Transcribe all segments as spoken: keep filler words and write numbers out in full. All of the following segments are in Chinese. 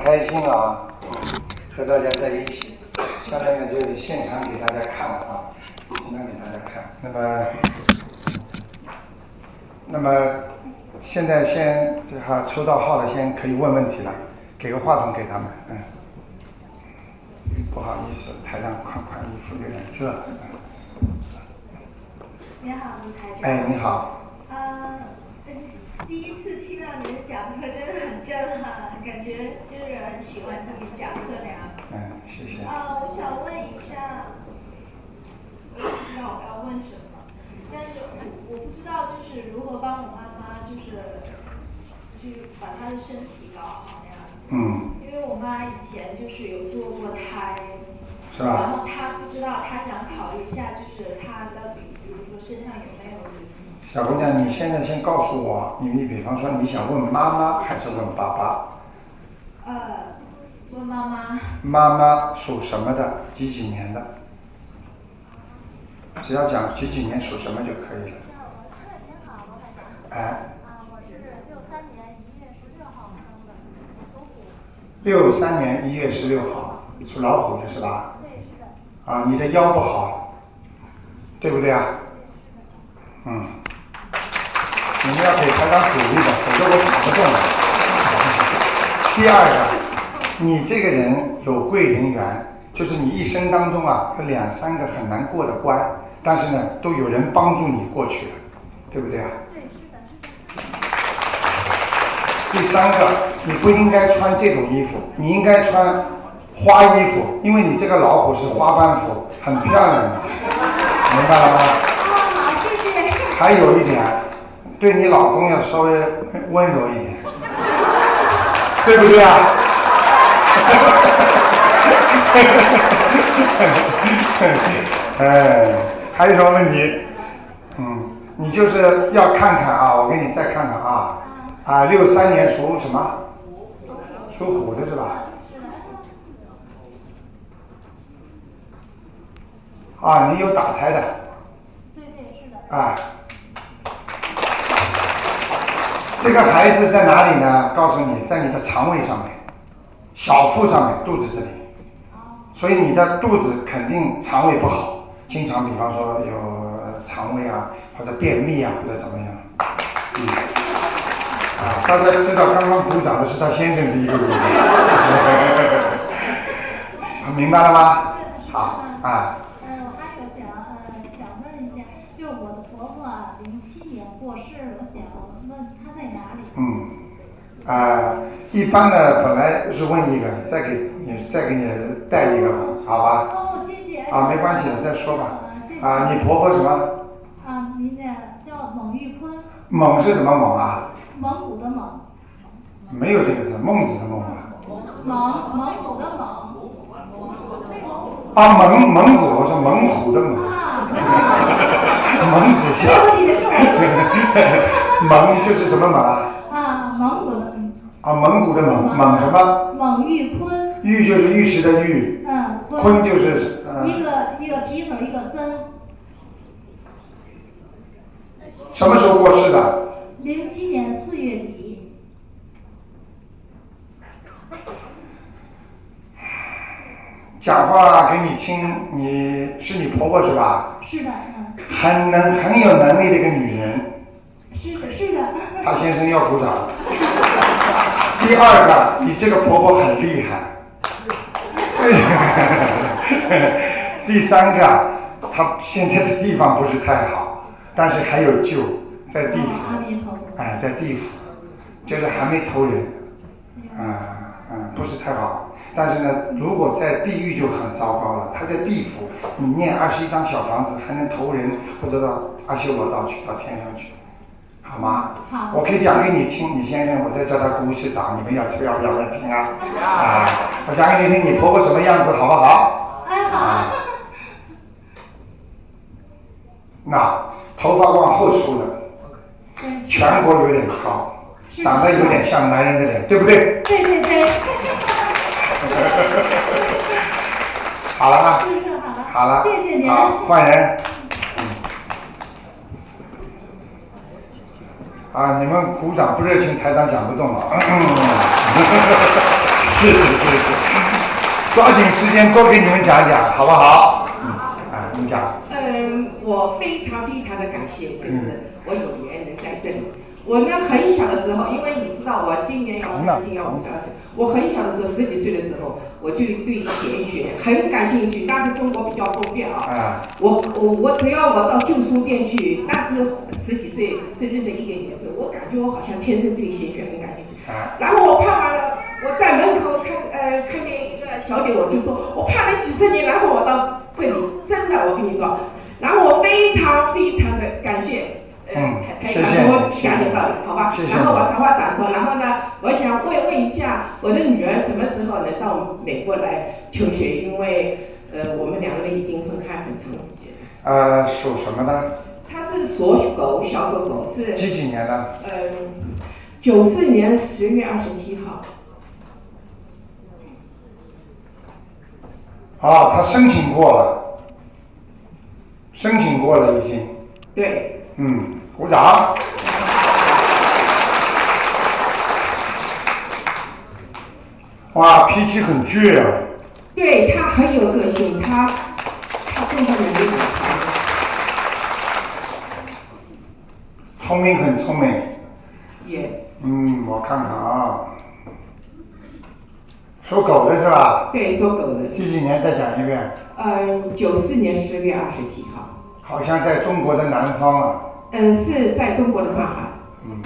开心啊，和大家在一起。下面呢就是现场给大家看啊，现场给大家看。那么，那么现在先哈抽到号的先可以问问题了，给个话筒给他们，嗯。不好意思，台上宽宽衣服有点热。 你好，卢台长。 哎，你好。 呃，第一次听到你的讲课真的很震撼，感觉就是很喜欢听你讲课那样。 嗯，谢谢。 啊、呃，我想问一下，我也不知道我要问什么，但是我不知道就是如何帮我妈妈就是去把她的身体搞好那样。 嗯。 因为我妈以前就是有堕过胎。 是吧？ 然后她不知道，她想考虑一下，就是她到底，比如说身上有没有小姑娘，你现在先告诉我，你你比方说你想问妈妈还是问爸爸？ 呃，问妈妈。 妈妈属什么的？几几年的？只要讲几几年属什么就可以了。哎。 啊，我是六三年一月十六号生的，我属虎。 六三年一月十六号，属老虎的是吧？ 对，是的。 啊，你的腰不好，对不对啊？嗯。你们要给台长鼓励的，否则我讲不动了。第二个，你这个人有贵人缘，就是你一生当中啊有两三个很难过的关，但是呢都有人帮助你过去了，对不对啊？ 对，是的，是的。 第三个，你不应该穿这种衣服，你应该穿花衣服，因为你这个老虎是花斑服，很漂亮的，明白了吗？ 好，谢谢。 还有一点，对你老公要稍微温柔一点，对不对啊？哎，还有什么问题？嗯，你就是要看看啊，我给你再看看啊，啊，六三年属什么？属虎的是吧？啊，你有打胎的。 对对，是的。 啊。这个孩子在哪里呢？告诉你，在你的肠胃上面，小腹上面，肚子这里。所以你的肚子肯定肠胃不好，经常比方说有肠胃啊，或者便秘啊，或者怎么样。嗯。啊，大家知道刚刚鼓掌的是他先生第一个鼓掌。明白了吗？好啊。 呃，我还有想呃想问一下，就是我的婆婆零七年过世，我想问她在哪里？ 嗯，啊、呃，一般的本来是问一个，再给你再给你带一个，好吧？ 哦，谢谢。 啊，没关系的，再说吧。 谢谢。 啊，你婆婆什么？ 啊，您的叫蒙玉坤。 蒙是什么蒙啊？ 蒙古的蒙。 没有这个字，孟子的孟吧？ 蒙蒙古的蒙。 啊，蒙蒙古，我说猛虎的猛。蒙古下。蒙就是什么蒙啊？ 啊，蒙古的。 啊，蒙古的蒙，蒙什么？ 蒙玉坤。 玉就是玉石的玉。 嗯。 坤就是呃。 一个一个提手一个森。 什么时候过世的？ 零七年四月底。 讲话给你听，你是你婆婆是吧？ 是的，嗯。 很能很有能力的一个女人。 是的，是的。 她先生要鼓掌。第二个，你这个婆婆很厉害。第三个，她现在的地方不是太好，但是还有救，在地府。哎，在地府，就是还没投人。啊啊，不是太好。但是呢，如果在地狱就很糟糕了。他在地府，你念二十一张小房子，还能投人或者到阿修罗道去，到天上去，好吗？ 好。 我可以讲给你听，你先生，我再叫他顾市长，你们要要不要来听啊？啊，我讲给你听，你婆婆什么样子，好不好？ 哎，好。 那头发往后梳的，颧骨有点高，长得有点像男人的脸，对不对？ 对对对。 好了啊，好了， 谢谢您。 好，换人。嗯。啊，你们鼓掌不热情，台长讲不动了。嗯是是是是，抓紧时间多给你们讲讲，好不好？嗯，啊，你讲。 嗯，我非常非常的感谢，就是我有缘能在这里。我呢很小的时候，因为你知道我今年要今年要五十二岁，我很小的时候十几岁的时候，我就对玄学很感兴趣。那是中国比较封闭啊，我我我只要我到旧书店去，那是十几岁真正的一个年纪，我感觉我好像天生对玄学很感兴趣。然后我看完了，我在门口看呃看见一个小姐，我就说我盼了几十年，然后我到这里，真的我跟你说，然后我非常非常的感谢。 嗯， 台台长给我讲解到的，好吧？然后我长话短说，然后呢，我想问问一下我的女儿什么时候能到美国来求学？因为呃，我们两个人已经分开很长时间。 呃，属什么的？ 她是属狗，小狗狗是。 几几年的？ 嗯，九四年十月二十七号。 哦，他申请过了，申请过了已经。 对。 嗯，鼓掌。哇，脾气很倔啊。 对，他很有个性，他他综合能力很强。 聪明很聪明。 Yes。 嗯，我看看啊。属狗的是吧？ 对，属狗的。 几几年再讲一遍？ 呃，九四年十月二十几号。 好像在中国的南方啊。 嗯、呃，是在中国的上海。 嗯。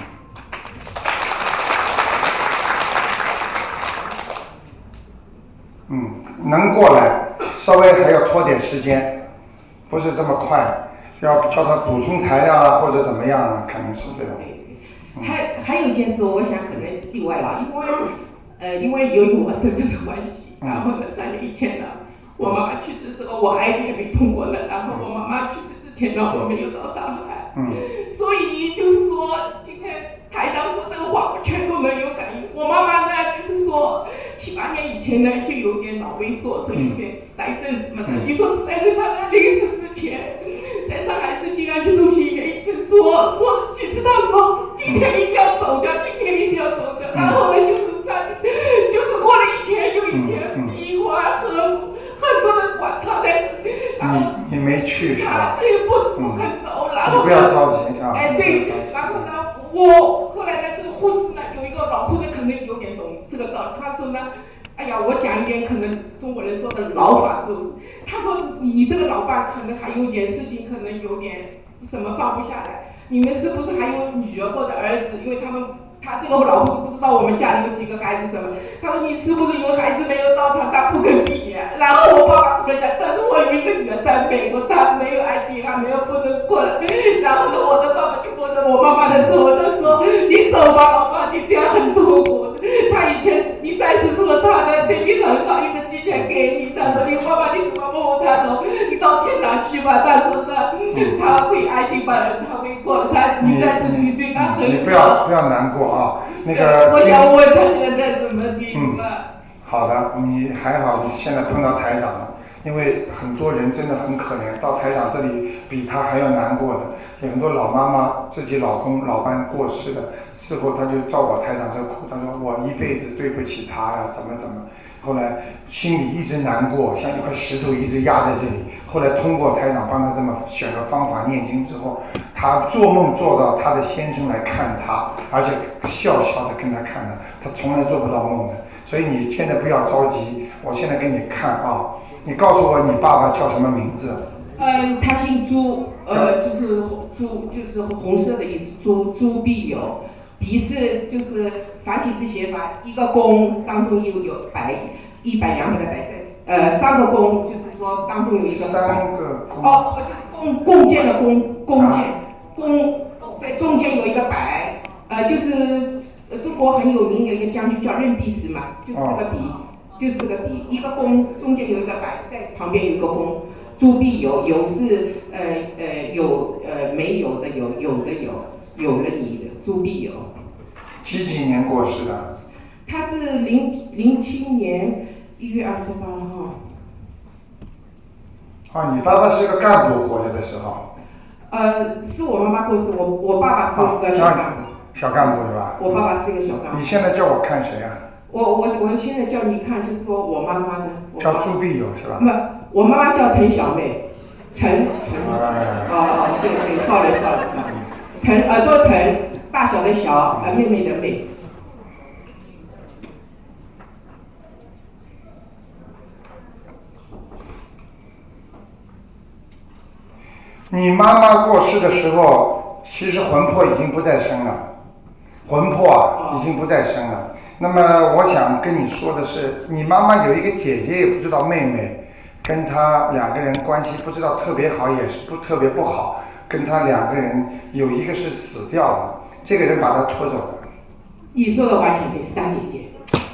嗯，能过来，稍微还要拖点时间，不是这么快，要叫他补充材料啊，或者怎么样啊，可能是这种。 嗯、还还有一件事，我想可能例外了，因为呃，因为由于我身份的关系，然后呢，三年以前呢，我妈妈去世的时候，我 I V 也没通过了，然后我妈妈去世之前呢，我没有到上海， 嗯， 所以就是说，今天台长说这个话，我全都能有感应。我妈妈呢，就是说七八年以前呢，就有点脑萎缩，所以有点痴呆症什么的。你说痴呆症，她在临死之前，在上海市静安区中心医院一直说说几次，她说今天一定要走掉，今天一定要走掉。然后呢，就是三，就是过了一天又一天，鼻环和很多的管插在，然后你你没去是吧？ 他也不不肯走，然后你不要着急啊。 哎对，然后呢，我后来呢，这个护士呢，有一个老护士可能有点懂这个道理，他说呢，哎呀，我讲一点可能中国人说的老法就是，他说你这个老爸可能还有点事情，可能有点什么放不下来，你们是不是还有女儿或者儿子？因为他们。他这个老护士不知道我们家里有几个孩子什么，他说你是不是有孩子没有到场，他不肯毕业。然后我爸爸突然讲，但是我有一个女儿在美国，她没有 I D， 她没有不能过来。然后呢，我的爸爸就摸着我妈妈的头，他说你走吧，老爸，你这样很痛苦。他以前你在世说他呢对你很好，一直寄钱给你。他说你妈妈你怎么摸他头？你到天堂去吧。他说呢，他会 I D 吧，他会过，他你在世你对他很好。 你不要不要难过啊。那个， 我想问他现在什么地方？嗯， 好的，你还好，你现在碰到台长了，因为很多人真的很可怜，到台长这里比他还要难过的，有很多老妈妈自己老公老伴过世了，事后他就照我台长这哭，他说我一辈子对不起他呀，怎么怎么，后来心里一直难过，像一块石头一直压在这里。后来通过台长帮他这么选个方法念经之后，他做梦做到他的先生来看他，而且笑笑的跟他看他，他从来做不到梦的。所以你现在不要着急，我现在给你看啊，你告诉我你爸爸叫什么名字？ 嗯，他姓朱，呃，就是朱，就是红色的意思，朱朱必有，必是就是繁体字写法，一个公当中又有百，一百两百的百在。呃，三个弓，就是说当中有一个三个弓哦，就是弓弓箭的弓弓箭，弓在中间有一个百，呃，就是中国很有名的一个将军叫任弼时嘛，就是这个笔，就是这个笔，一个弓中间有一个百，在旁边有一个弓，朱必有，有是呃呃有呃没有的有，有的有，有了你的朱必有。 几几年过世的？ 他是零零七年。一月二十八号。 啊，你爸爸是个干部活着的时候。 呃，是我妈妈过世，我我爸爸是一个小干部。 小干部是吧？ 我爸爸是一个小干部。 你现在叫我看谁啊？ 我我我现在叫你看，就是说我妈妈的。 叫朱碧友是吧？ 不，我妈妈叫陈小妹，陈陈。哦哦，对对 ，sorry sorry， 陈耳朵陈，大小的小，呃妹妹的妹。 你妈妈过世的时候，其实魂魄已经不再生了，魂魄啊已经不再生了。那么我想跟你说的是，你妈妈有一个姐姐，也不知道妹妹，跟她两个人关系不知道特别好，也是不特别不好。跟她两个人有一个是死掉了，这个人把她拖走了。 你说的完全对，是大姐姐。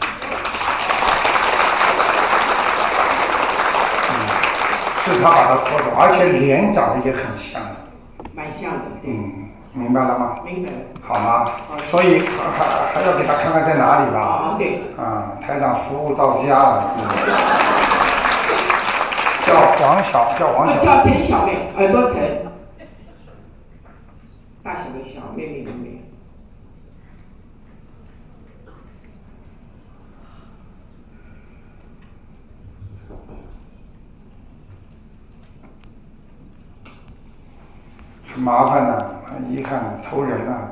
是他把他拖走，而且脸长得也很像。 蛮像的。 嗯，明白了吗？ 明白了。 好吗？所以还还还要给他看看在哪里吧。 啊，对。 啊，台长服务到家了。嗯、叫王小，叫王小。 叫陈小妹，耳朵陈，大小的小，妹妹的妹。 很麻烦呐、啊，很遗憾，偷人了，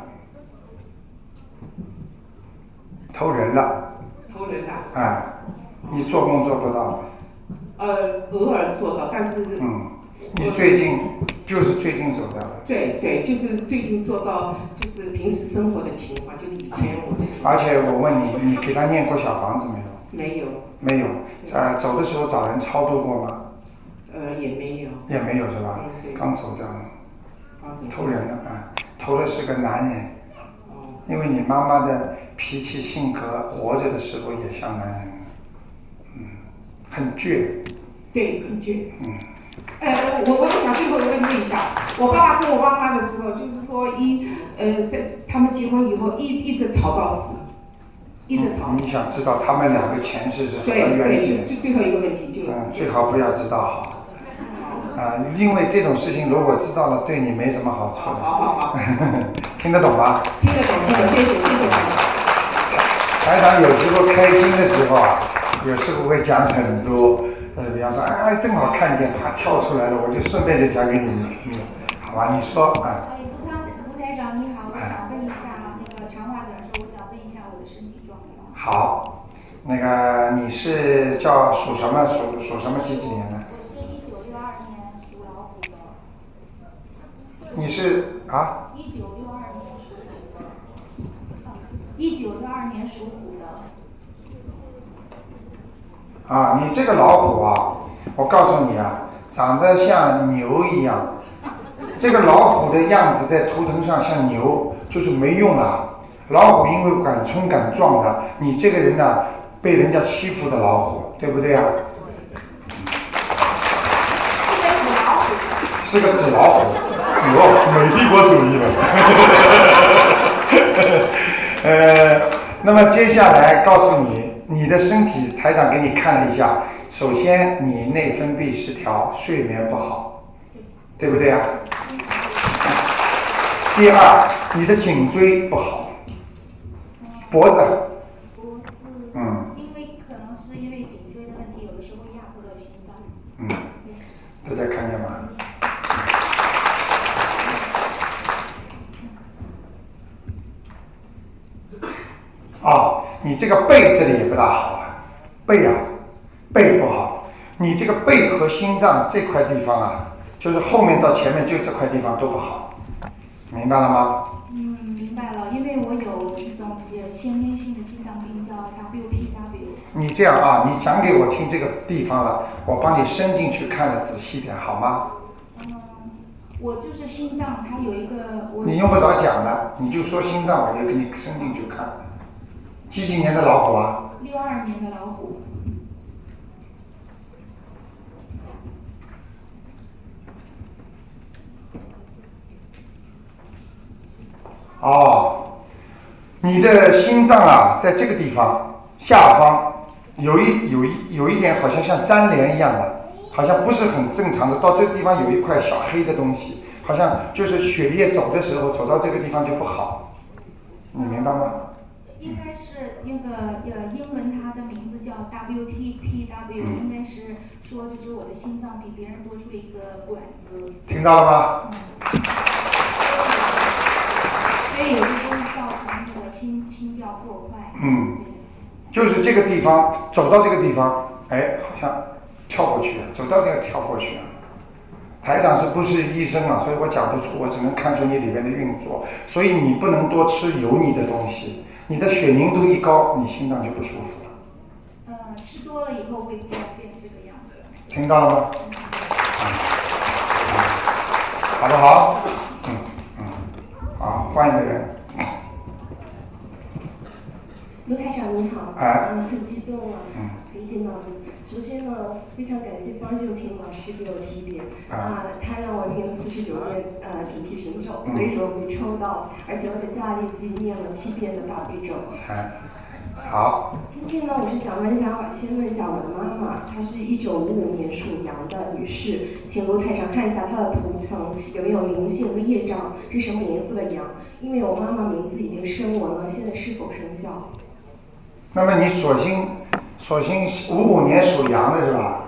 偷人了。 偷人了。 哎，你做梦做不到。 呃，偶尔做到，但是。 嗯，你最近就是最近走掉了。 对对，就是最近做到，就是平时生活的情况，就是以前我。 而且我问你，你给他念过小房子没有？ 没有。 没有，呃，走的时候找人超度过吗？ 呃，也没有。 也没有是吧？ 嗯、对。 刚走掉了。偷人了啊！偷的是个男人，因为你妈妈的脾气性格，活着的时候也像男人，嗯，很倔。 对，很倔。 嗯。 呃，我我想最后问你一下，我爸爸跟我妈妈的时候，就是说一呃，在他们结婚以后一一直吵到死，一直吵。 嗯、你想知道他们两个前世是什么缘结？ 对对，最最后一个问题就。 嗯，最好不要知道好。啊，因为这种事情如果知道了，对你没什么好处的。 好好好。 听得懂吗？ 听得懂，听得懂，谢谢，谢谢。 台长有时候开心的时候啊，有时候会讲很多，呃，比方说，哎，正好看见，啪跳出来了，我就顺便就讲给你们听了，好吧？你说啊。 哎，卢台卢台长你好，我想问一下那个长话短说，我想问一下我的身体状况。 好，那个你是叫属什么？属属什么几几年的？你是啊？ 一九六二年属虎的。一九六二年属虎的。 啊，你这个老虎啊，我告诉你啊，长得像牛一样。这个老虎的样子在图腾上像牛，就是没用啊。老虎因为敢冲敢撞的，你这个人呢、啊，被人家欺负的老虎，对不对啊？是个纸老虎。哟，美帝国主义了。呃，那么接下来告诉你，你的身体台长给你看了一下，首先你内分泌失调，睡眠不好，对不对啊？第二，你的颈椎不好，脖子。 脖子。 嗯。 因为可能是因为颈椎的问题，有的时候压迫到心脏。 嗯。大家看见吗？啊，你这个背这里也不大好啊，背啊，背不好。你这个背和心脏这块地方啊，就是后面到前面就这块地方都不好，明白了吗？ 嗯，明白了，因为我有一种先天性的心脏病叫 W P W。 你这样啊，你讲给我听这个地方了，我帮你伸进去看得仔细点，好吗？ 嗯，我就是心脏，它有一个。我你用不着讲的，你就说心脏，我就给你伸进去看。几几年的老虎啊？ 六二年的老虎。 哦，你的心脏啊，在这个地方下方有一有一有一点好像像粘连一样的，好像不是很正常的。到这个地方有一块小黑的东西，好像就是血液走的时候走到这个地方就不好，你明白吗？ 应该是那个个呃英文它的名字叫 W T P W，、嗯、应该是说就是我的心脏比别人多出一个管子。 听到了吗？ 嗯。所以有的时候造成这个心心跳过快。 嗯。就是这个地方，走到这个地方，哎，好像跳过去了，走到这个跳过去了。台长是不是医生啊？所以我讲不出，我只能看出你里面的运作。所以你不能多吃油腻的东西，你的血凝度一高，你心脏就不舒服了。 呃，吃多了以后会变变这个样子。 听到了吗？嗯，好不好？嗯嗯，好，换一个人。 卢台长你好， 哎， 嗯，很激动啊， 嗯， 可以见到你。首先呢，非常感谢方秀琴老师给我提点，啊，他让我念四十九遍呃主题神咒，所以说我没抽到，而且我在家里自己念了七遍的大悲咒。 哎，好。 今天呢，我是想问一下，先问一下我的妈妈，她是一九五五年属羊的女士，请卢台长看一下她的图腾有没有灵性和业障，是什么颜色的羊？因为我妈妈名字已经声纹了，现在是否生效？ 那么你索性，索性五五年属羊的是吧？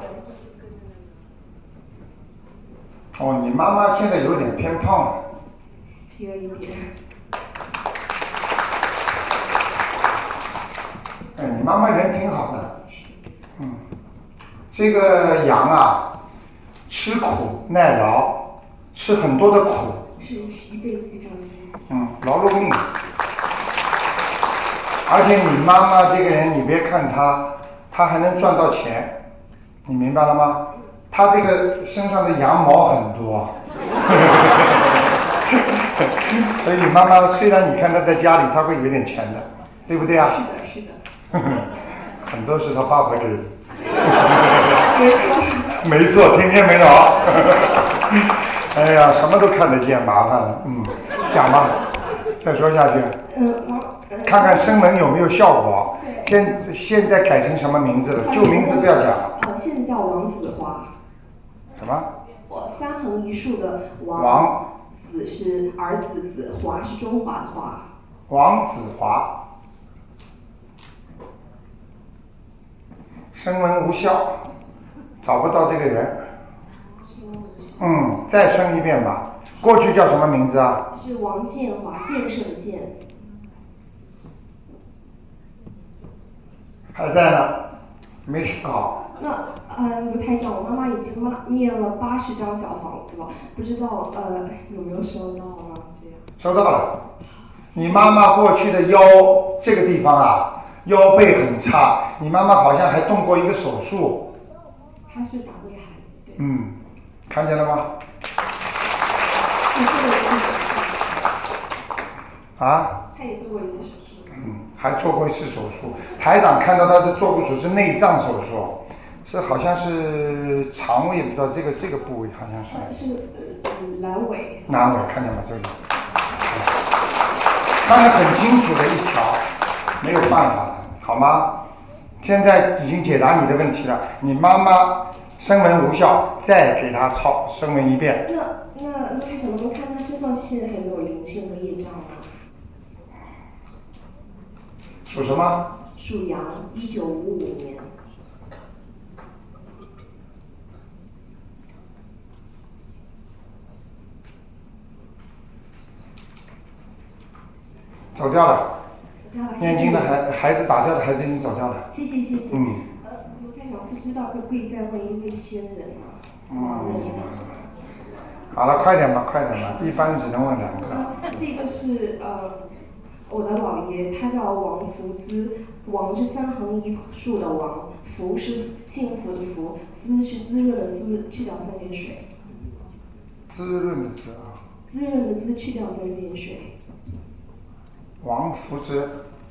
哦，你妈妈现在有点偏胖了。 是有一点。 哎，你妈妈人挺好的。嗯，这个羊啊，吃苦耐劳，吃很多的苦。 是一辈子非常辛苦。 嗯，劳碌命。而且你妈妈这个人，你别看她，她还能赚到钱，你明白了吗？她这个身上的羊毛很多，所以你妈妈虽然你看她在家里，她会有点钱的，对不对啊？ 是的，是的。 很多是她爸爸给的。没错，听见没有？哎呀，什么都看得见，麻烦了。嗯，讲吧，再说下去。 嗯，我。 看看声纹有没有效果。现现在改成什么名字了？旧名字不要讲了。 呃，现在叫王子华。 什么？ 我三横一竖的王。 王。 子是儿子子，华是中华的华。 王子华。声纹无效，找不到这个人。嗯，再生一遍吧。过去叫什么名字啊？ 是王建华，建设的建。 还在呢，没事好。 那呃，卢台长，我妈妈已经妈念了八十张小房子了，不知道呃有没有收到啊？这样。 收到了。你妈妈过去的腰这个地方啊，腰背很差，你妈妈好像还动过一个手术。 她是打对孩子，对。 嗯，看见了吗？ 也做过一次手术。啊？ 她也做过一次手术。 嗯，还做过一次手术。台长看到他是做过手术，是内脏手术，是好像是肠胃，不知道这个这个部位好像是。 是呃阑尾。 阑尾看见吗？这里，看得很清楚的一条，没有办法，好吗？现在已经解答你的问题了。你妈妈声纹无效，再给她抄声纹一遍。 那那那台长能看她身上现在还有没有灵性和业障吗？ 属什么？ 属羊，一九五五年。 走掉了。 走掉了。 念经的孩孩子打掉的孩子已经走掉了。 谢谢谢谢。 嗯。 呃，卢台长不知道可不可以再问一位仙人啊？ 嗯。好了，快点吧，快点吧，一般只能问两个。 呃，这个是呃。我的姥爷，他叫王福滋，王是三横一竖的王，福是幸福的福，滋是滋润的滋，去掉三点水。 滋润的滋啊。 滋润的滋，去掉三点水。 王福滋。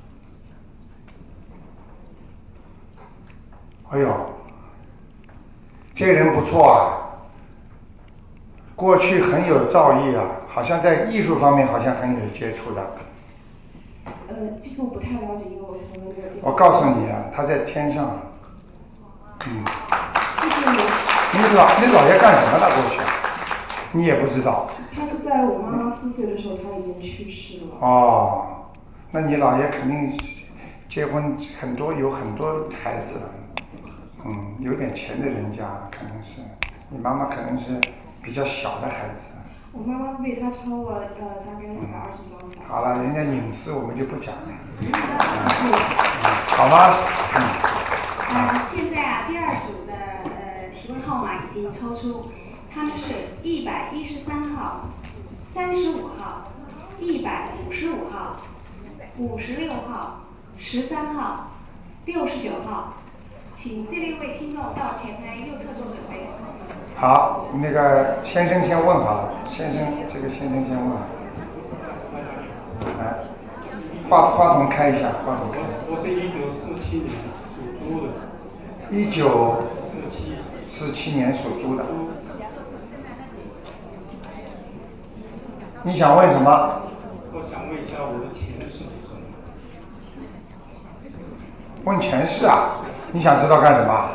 哎呦，这个人不错啊，过去很有造诣啊，好像在艺术方面好像很有接触的。 呃，这个我不太了解，因为我从来没有见过。 我告诉你啊，他在天上。嗯。你老你姥爷干什么了？过去，你也不知道。 他是在我妈妈四岁的时候，他已经去世了。 哦，那你姥爷肯定结婚很多有很多孩子，嗯，有点钱的人家可能是，你妈妈可能是比较小的孩子。 我妈妈被他超了，呃，大概一百二十张小。 好了，人家隐私我们就不讲了，嗯嗯、好吗？嗯。 呃，现在啊，第二组的呃提问号码已经抽出，他们是一百一十三号、三十五号、一百五十五号、五十六号、十三号、六十九号，请这六位听众到前台右侧做准备。 好，那个先生先问好了，先生，这个先生先问。来，话话筒开一下，话筒开。 我是一九四七年属猪的。 一九四七。 四七年属猪的。你想问什么？ 我想问一下我的前世是什么？ 问前世啊？你想知道干什么？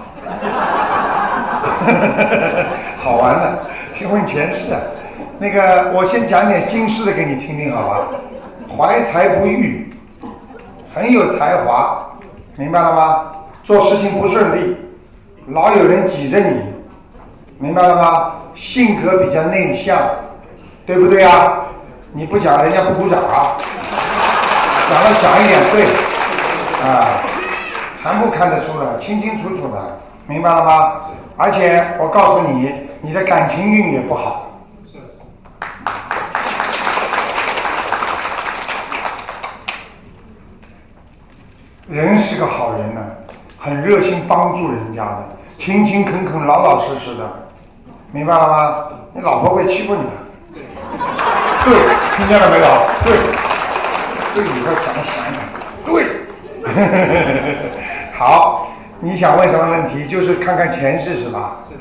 好玩的，先问前世啊。那个，我先讲点今世的给你听听，好吧？怀才不遇，很有才华，明白了吗？做事情不顺利，老有人挤着你，明白了吗？性格比较内向，对不对啊？你不讲，人家不鼓掌啊。讲了响一点，对，啊，全部看得出来，清清楚楚的，明白了吗？而且我告诉你，你的感情运也不好。人是个好人呢、啊，很热心帮助人家的，勤勤恳恳、老老实实的，明白了吗？你老婆会欺负你的。对，听见了没有？对，对，你要讲响一点。对，好，你想问什么问题？就是看看前世是吧？是的。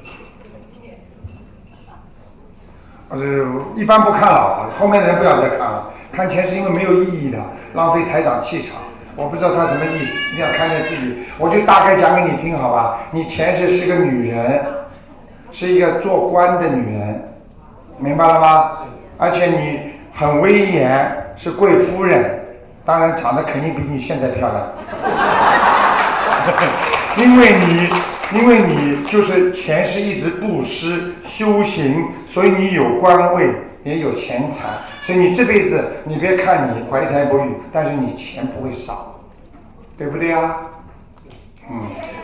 我是一般不看了，后面的人不要再看了。看前世因为没有意义的，浪费台长气场。我不知道他什么意思，一定要看见自己。我就大概讲给你听，好吧？你前世是个女人，是一个做官的女人，明白了吗？而且你很威严，是贵夫人，当然长得肯定比你现在漂亮。因为你，因为你就是前世一直布施修行，所以你有官位，也有钱财，所以你这辈子，你别看你怀才不遇，但是你钱不会少，对不对啊？嗯，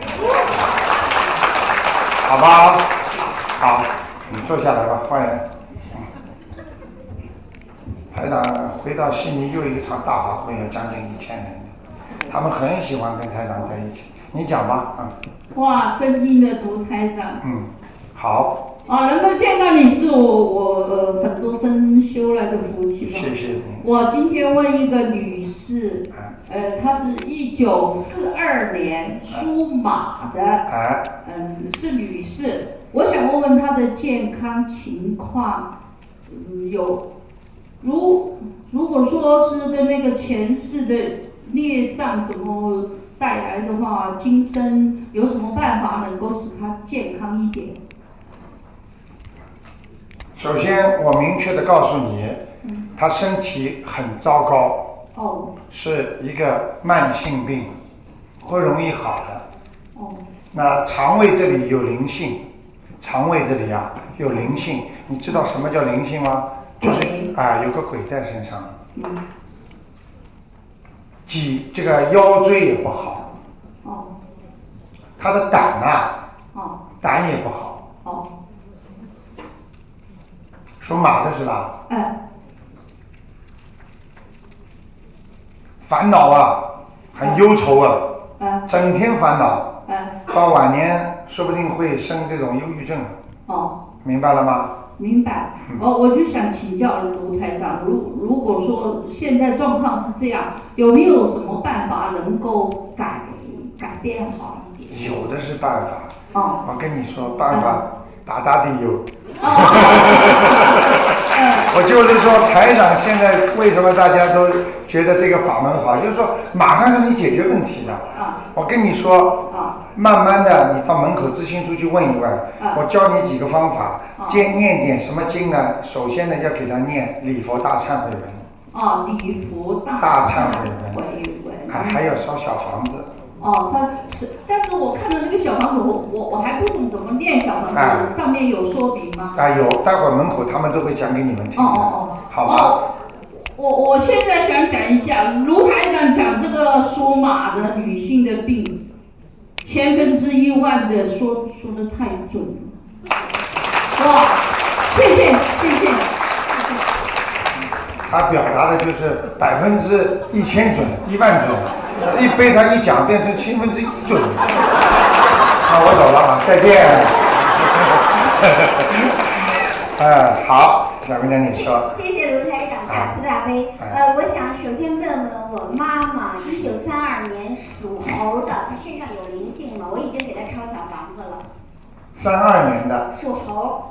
好吧，好，你坐下来吧，换人。台长回到悉尼又一场大法会，有将近一千人，他们很喜欢跟台长在一起。你讲吧，嗯。 哇，真经的读台长。 嗯，好。 啊，能够见到你是我我呃很多生修来的福气吧。 谢谢你。 我今天问一个女士，呃，她是一九四二年属马的， 哎， 嗯，是女士。我想问问她的健康情况，嗯，有。如如果说是跟那个前世的孽障什么带来的话，今生有什么办法能够使他健康一点？ 首先，我明确的告诉你，嗯、他身体很糟糕， 哦， 是一个慢性病，不容易好的。 哦， 那肠胃这里有灵性，肠胃这里啊有灵性，你知道什么叫灵性吗？就是啊、呃，有个鬼在身上。 嗯。 脊这个腰椎也不好。 哦。 他的胆呐、啊。 哦。 胆也不好。 哦。 属马的是吧？ 嗯。 烦恼啊，很忧愁啊。 嗯。 整天烦恼。 嗯。 到晚年说不定会生这种忧郁症。 哦。 明白了吗？ 明白，哦，我就想请教卢台长，如如果说现在状况是这样，有没有什么办法能够改改变好一点？ 有的是办法。 哦。 我跟你说，办法大大的有。 哦。 我就是说，台长现在为什么大家都觉得这个法门好，就是说马上让你解决问题的。 啊。 我跟你说。 啊。 慢慢的，你到门口咨询处去问一问， 啊、 我教你几个方法。 啊、 念念点什么经呢？首先呢，要给他念礼佛大忏悔文。 啊，礼佛大大忏悔文。 悔文。 啊， 还要烧小房子。 哦，烧是，但是我看到那个小房子，我我我还不懂怎么念小房子， 哎、 上面有说明吗？ 啊，有，待会儿门口他们都会讲给你们听的。 哦哦哦， 好吗？ 哦我我现在想讲一下，卢台长讲这个属马的女性的病，千分之一万的说说的太准了，哇，谢谢谢谢谢谢。 他表达的就是百分之一千准，一万准，一被他一讲变成千分之一准。那我走了啊，再见。嗯，好，小姑娘你说。 谢谢卢台长大慈大悲。啊、呃，我想首先问问我妈妈，一九三二年属猴的，她身上有灵性吗？我已经给她抄小房子了。 三二年的。 属猴。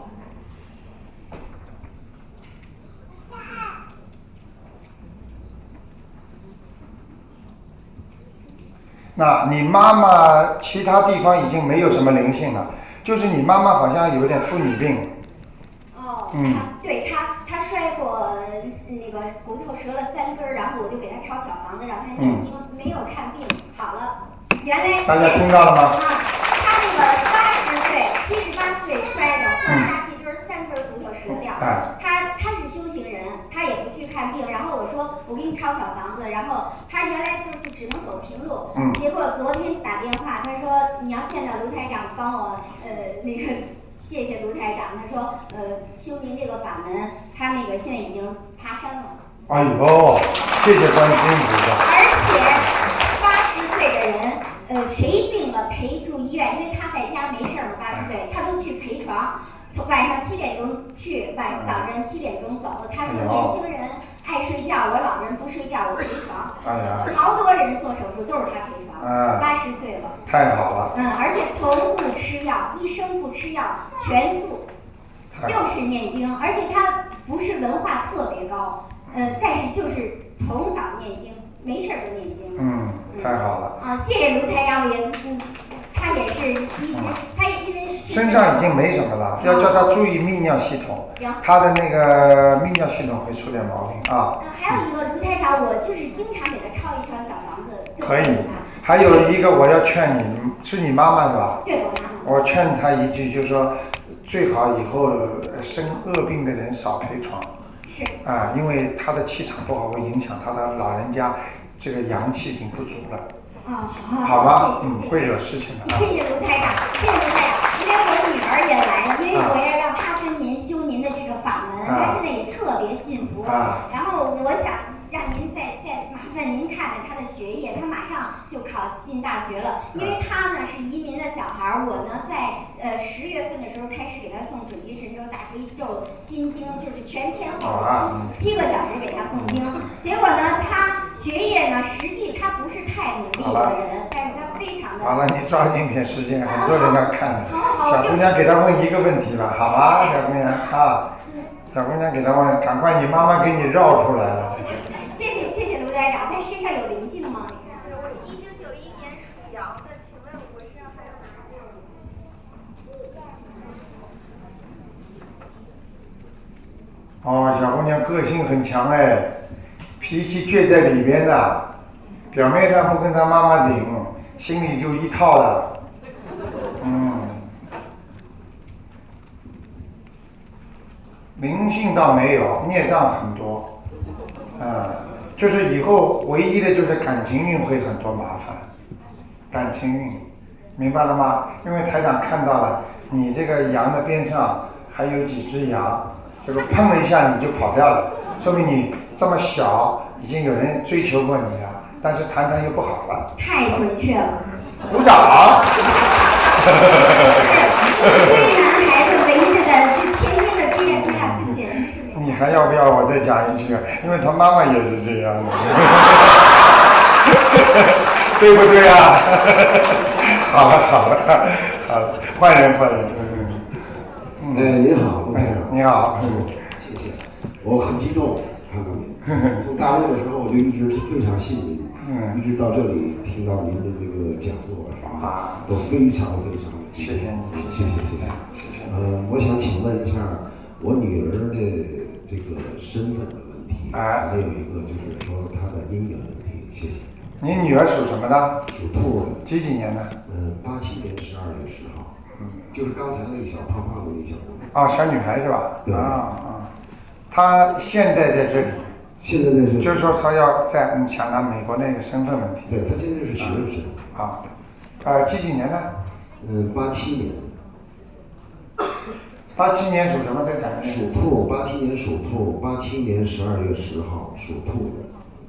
那你妈妈其他地方已经没有什么灵性了，就是你妈妈好像有点妇女病。 哦， 嗯， 对她，她摔过那个骨头折了三根，然后我就给她抄小房子，让她念经，嗯、没有看病，好了。原来大家听到了吗？ 啊，她那个八十岁、七十八岁摔的，撞大屁墩，三根骨头折掉。 哎， 她她是修行人，她也不去看病。然后我说我给你抄小房子，然后她原来就就只能走平路， 嗯， 结果昨天打电话，她说你要见到卢台长，帮我呃那个。谢谢卢台长，他说，呃，修您这个法门，他那个现在已经爬山了。 哎呦，谢谢观世音菩萨。 而且八十岁的人，呃，谁病了陪住医院，因为他在家没事儿嘛，八十岁，他都去陪床，从晚上七点钟去，晚早晨七点钟走。他说年轻人爱睡觉，我老人不睡觉，我陪床。 哎呀， 好多人做手术都是他陪床。八十岁了。 太好了。 嗯，而且从不吃药，医生不吃药，全素，就是念经，而且他不是文化特别高，呃，但是就是从早念经，没事儿就念经。 嗯，太好了。 啊，谢谢卢台长，我也嗯，他也是一直，他因为身上已经没什么了，要叫他注意泌尿系统， 行， 他的那个泌尿系统会出点毛病啊。 嗯，还有一个卢台长，我就是经常给他抄一抄小房子。 可以，还有一个我要劝你，是你妈妈是吧？ 对，我妈妈。 我劝她一句，就是说，最好以后生恶病的人少陪床。 是。 啊，因为她的气场不好，会影响她的老人家，这个阳气已经不足了。 啊，好。 好吧，嗯，会惹事情的。 谢谢卢台长，谢谢卢台长，因为我女儿也来了，因为我要让她跟您修您的这个法门，她现在也特别信佛，然后我想。让您再再麻烦您看看他的学业，他马上就考进大学了。因为他呢是移民的小孩儿，我呢在呃十月份的时候开始给他送准提神咒、大悲咒、心经，就是全天候七个小时给他诵经。结果呢，他学业呢实际他不是太努力的人，但是他非常的。 好了，你抓紧点时间，很多人要看的。小姑娘给他问一个问题吧，好吗？小姑娘啊，小姑娘给他问，赶快，你妈妈给你绕出来了。 谢谢谢谢卢台长，他身上有灵性吗？ 我是一九九一年属羊的，请问我身上还有哪些灵性？ 哦，小姑娘个性很强哎，脾气倔在里边的，表面上不跟她妈妈顶，心里就一套的。嗯，灵性倒没有，孽障很多，嗯。就是以后唯一的就是感情运会很多麻烦，感情运，明白了吗？因为台长看到了你这个羊的边上还有几只羊，这个碰了一下你就跑掉了，说明你这么小已经有人追求过你了，但是谈谈又不好了。 太准确了。 鼓掌。 这男孩子围着的就天天的追着他，就简直是。 你还要不要我再讲一句啊？因为他妈妈也是这样的，对不对啊？好了好了好了，换人换人。 嗯，哎，您好，陆台长。 你好。 嗯，谢谢。我很激动看到您，从大陆的时候我就一直非常信您，嗯，一直到这里听到您的这个讲座啊，都非常非常。 谢谢你， 谢谢谢谢。呃，我想请问一下我女儿的这个身份的问题，还有一个就是说她的姻缘问题，谢谢。 你女儿属什么的？ 属兔的。 几几年的？ 嗯，八七年十二月十号。嗯，就是刚才那个小胖胖的那小姑娘。 啊，小女孩是吧？ 对。 啊啊，她现在在这里。 现在在这里。 就是说她要在你想拿美国那个身份问题。 对，她现在是学生。 啊。啊，几几年的？ 嗯，八七年。 八七年属什么？再讲一遍。 属兔，八七年属兔，八七年十二月十号属兔的。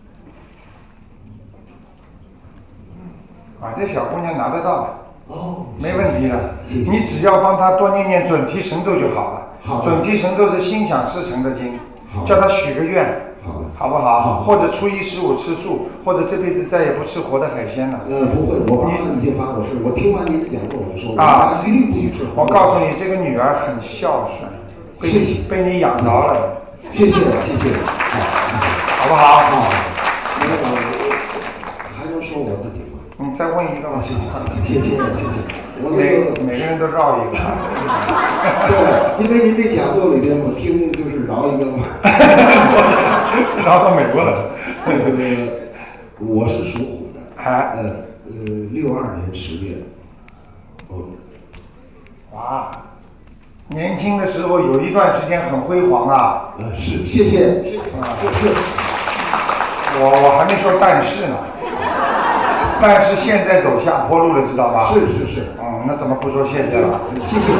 啊，这小姑娘拿得到的。 哦。 没问题的。你只要帮她多念念准提神咒就好了。 好。 准提神咒是心想事成的经。 好。 叫她许个愿。 好的。 好不好？ 好。 或者初一十五吃素，或者这辈子再也不吃活的海鲜了。 呃，不会，我爸妈已经发过誓，我听完您的讲座我就说， 啊， 一律不许吃。 我告诉你，这个女儿很孝顺，被你被你养着了。 谢谢谢谢， 好不好？ 好。那个还能说我自己吗？ 你再问一个吧。 谢谢谢谢谢谢。 每每个人都绕一个。 对，因为您这讲座里边，我听听就是饶一个嘛。 饶到美国了。 那个我是属虎的。 哎。 呃呃，六二年十月。哦。 哇，年轻的时候有一段时间很辉煌啊。 呃，是，谢谢谢谢。 啊，是。我我还没说但是呢。但是现在走下坡路了，知道吧？ 是是是。 嗯，那怎么不说谢谢了？ 谢谢。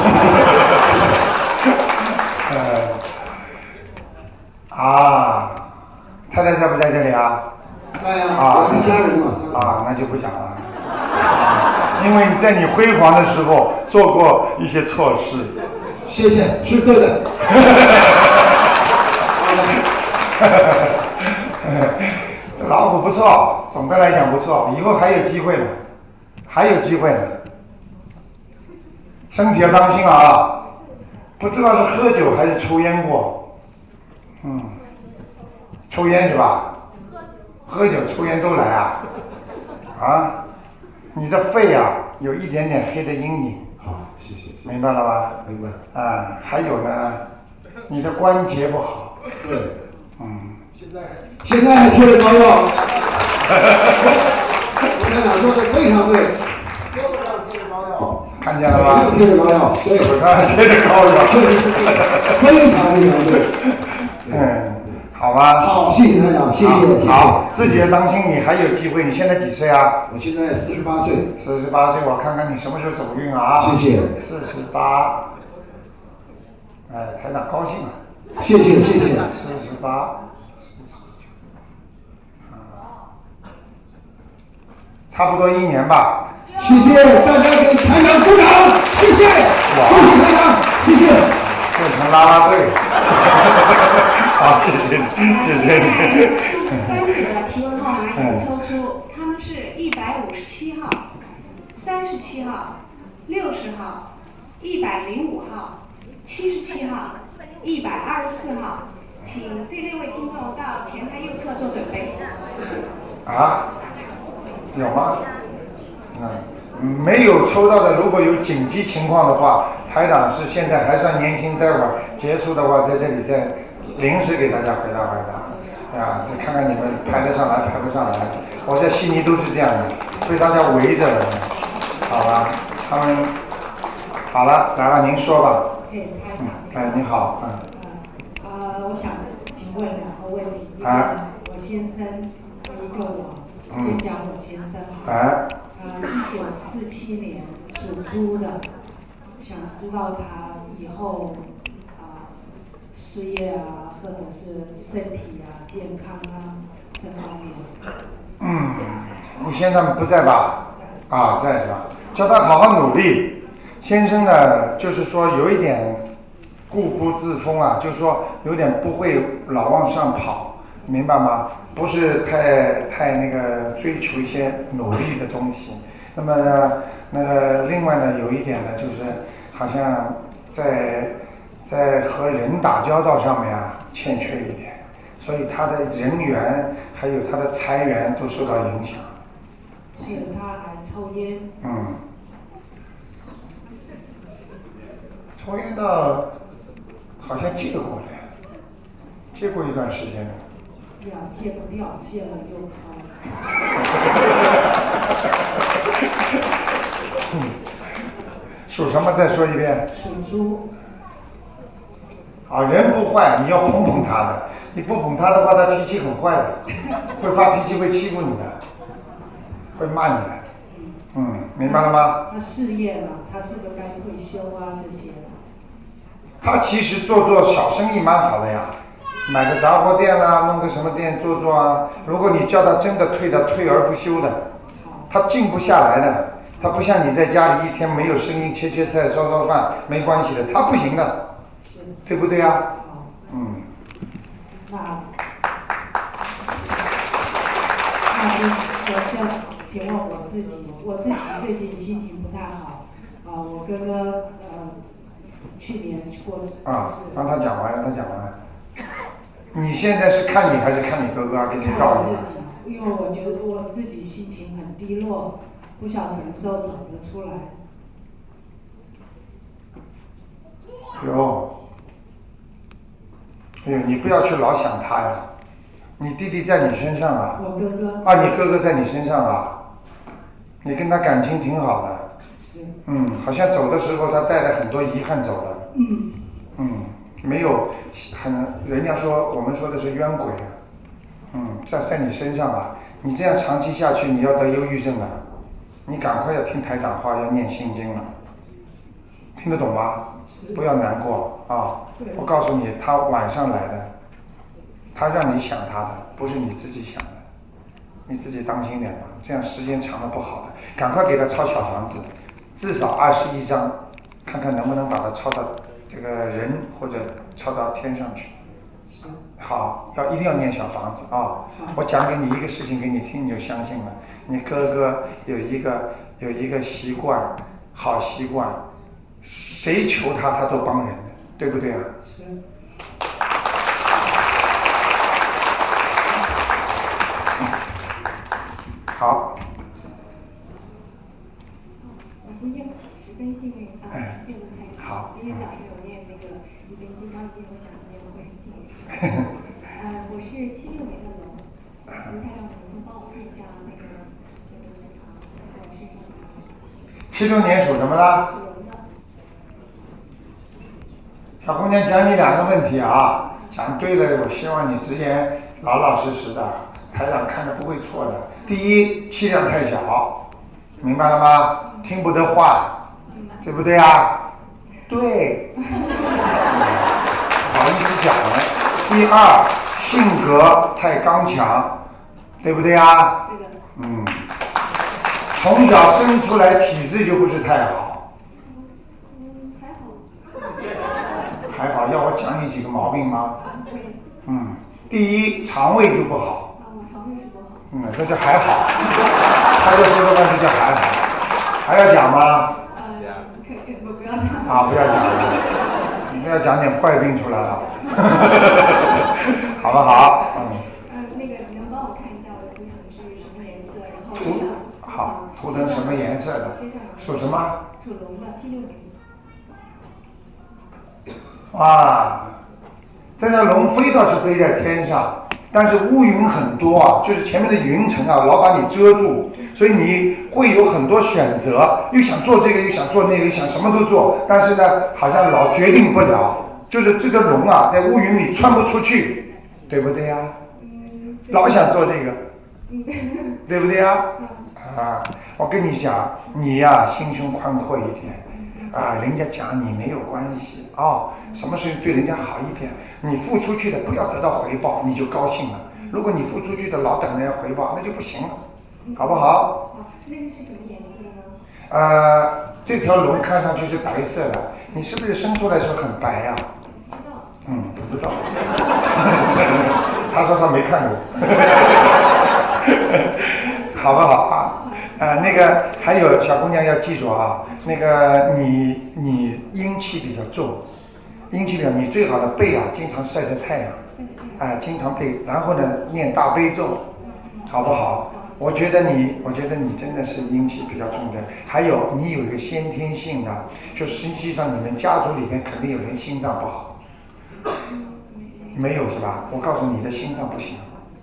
呃，啊，太太在不在这里啊？ 在呀。啊，一家人嘛。 啊，那就不讲了。因为你在你辉煌的时候做过一些错事。 谢谢，是对的。 这老虎不错，总的来讲不错，以后还有机会的，还有机会的。身体要当心啊！不知道是喝酒还是抽烟过，嗯，抽烟是吧？喝酒、抽烟都来啊！啊，你的肺啊有一点点黑的阴影。 好，谢谢。 明白了吧？ 明白。 啊，还有呢，你的关节不好。 对。 嗯。 现在现在还贴着膏药。我台长说的非常对。手上贴着膏药。 看见了吧？ 贴着膏药，对， 手上贴着膏药。 非常非常对。 嗯，好吧。 好，谢谢台长，谢谢。谢谢好，自己要当心，你还有机会。你现在几岁啊？ 我现在四十八岁。 四十八岁，我看看你什么时候走运啊？ 谢谢。 四十八。哎，台长高兴了。 谢谢谢谢。 四十八。差不多一年吧。 谢谢大家给台长鼓掌，谢谢，谢谢台长，谢谢。 变成啦啦队。好，谢谢谢谢你。 三组的提问号码已经抽出，他们是一百五十七号、三十七号、六十号、一百零五号、七十七号、一百二十四号，请这六位听众到前台右侧做准备。 啊？有吗？嗯，没有抽到的，如果有紧急情况的话，台长是现在还算年轻，待会儿结束的话，在这里再临时给大家回答回答，啊，再看看你们排得上来排不上来。我在悉尼都是这样的，被大家围着的，好吧？他们好了，来吧，您说吧。 哎，台长。 哎，你好，嗯。 呃，我想请问两个问题。一个我先生，一个我。先讲我先生好。 哎。 呃，一九四七年属猪的，想知道他以后啊、呃、事业啊，或者是身体啊、健康啊这方面。 嗯，你先生不在吧？啊，在是吧？叫他好好努力。先生呢，就是说有一点固步自封啊，就是说有点不会老往上跑，明白吗？不是太太那个追求一些努力的东西。那么呢，那个另外呢，有一点呢，就是好像在在和人打交道上面啊，欠缺一点，所以他的人缘还有他的财源都受到影响。 而且他还抽烟。 嗯。抽烟的，好像戒过的，戒过一段时间。 呀，戒不掉，戒了又抄。 属什么？再说一遍。 属猪。 啊，人不坏，你要捧捧他的。你不捧他的话，他脾气很坏的，会发脾气，会欺负你的，会骂你的。嗯，明白了吗？ 他事业了，他是不是该退休啊？这些。 他其实做做小生意蛮好的呀，买个杂货店啦、啊，弄个什么店做做啊。如果你叫他真的退的，退而不休的，他静不下来的。他不像你在家里一天没有声音，切切菜、烧烧饭没关系的，他不行的，对不对啊？嗯。 那那就我就请问我自己，我自己最近心情不太好啊，我哥哥呃去年过啊，让他讲完，让他讲完。你现在是看你还是看你哥哥啊？给你告诉你。因为我觉得我自己心情很低落，不晓得什么时候走得出来。 有。哎呦，你不要去老想他呀！你弟弟在你身上啊？ 我哥哥。 啊，你哥哥在你身上啊？你跟他感情挺好的。 是。 嗯，好像走的时候他带了很多遗憾走的。 嗯。 嗯，没有很，人家说我们说的是冤鬼啊。嗯，在在你身上啊，你这样长期下去，你要得忧郁症啊！你赶快要听台长话，要念心经了。听得懂吗？不要难过啊！我告诉你，他晚上来的，他让你想他的，不是你自己想的，你自己当心点吧，这样时间长了不好的。赶快给他抄小房子，至少二十一张，看看能不能把他抄到这个人或者抄到天上去。好，要一定要念小房子啊！我讲给你一个事情给你听，你就相信了。你哥哥有一个有一个习惯，好习惯。谁求他，他都帮人，对不对啊？ 是。 好。 我今天十分幸运啊，谢谢卢台长。 好。 今天早上有念那个一本金刚经，我想今天我会很幸运。呃，我是七六年的龙，卢台长，能不能帮我看一下那个这个啊，在我身上的七六年属什么的？ 属龙的。 小姑娘，讲你两个问题啊，讲对了，我希望你直言老老实实的，台长看着不会错的。第一，气量太小，明白了吗？听不得话，对不对啊？对，不好意思讲了。第二，性格太刚强，对不对啊？嗯，从小生出来体质就不是太好。还好，要我讲你几个毛病吗？嗯，第一，肠胃就不好。 啊，我肠胃是不好。 嗯，这就还好。他就说的话，这叫还好。还要讲吗？ 呃，可以，不不要讲。 啊，不要讲了，你不要讲点怪病出来了，好不好？嗯。 嗯，那个你能帮我看一下我的图腾是什么颜色？然后图好，图腾什么颜色的？属什么？ 属龙的，七六年。 哇，这条龙飞倒是飞在天上，但是乌云很多啊，就是前面的云层啊，老把你遮住，所以你会有很多选择，又想做这个，又想做那个，又想什么都做，但是呢，好像老决定不了，就是这个龙啊，在乌云里穿不出去，对不对呀？老想做这个，对不对呀？啊，我跟你讲，你呀、啊，心胸宽阔一点。啊，人家讲你没有关系哦，什么事情对人家好一点，你付出去的不要得到回报，你就高兴了。如果你付出去的老等人家回报，那就不行了，好不好？ 啊，那个是什么颜色的呢？ 呃，这条龙看上去是白色的，你是不是生出来的时候很白呀、 不知道。 嗯，不知道。他说他没看过。好不好啊？呃，那个还有小姑娘要记住啊，那个你你阴气比较重，阴气比较，你最好的背啊，经常晒晒太阳，啊、呃，经常背，然后呢念大悲咒，好不好？我觉得你，我觉得你真的是阴气比较重的。还有你有一个先天性的，就实际上你们家族里面肯定有人心脏不好，没有是吧？我告诉你，你的心脏不行，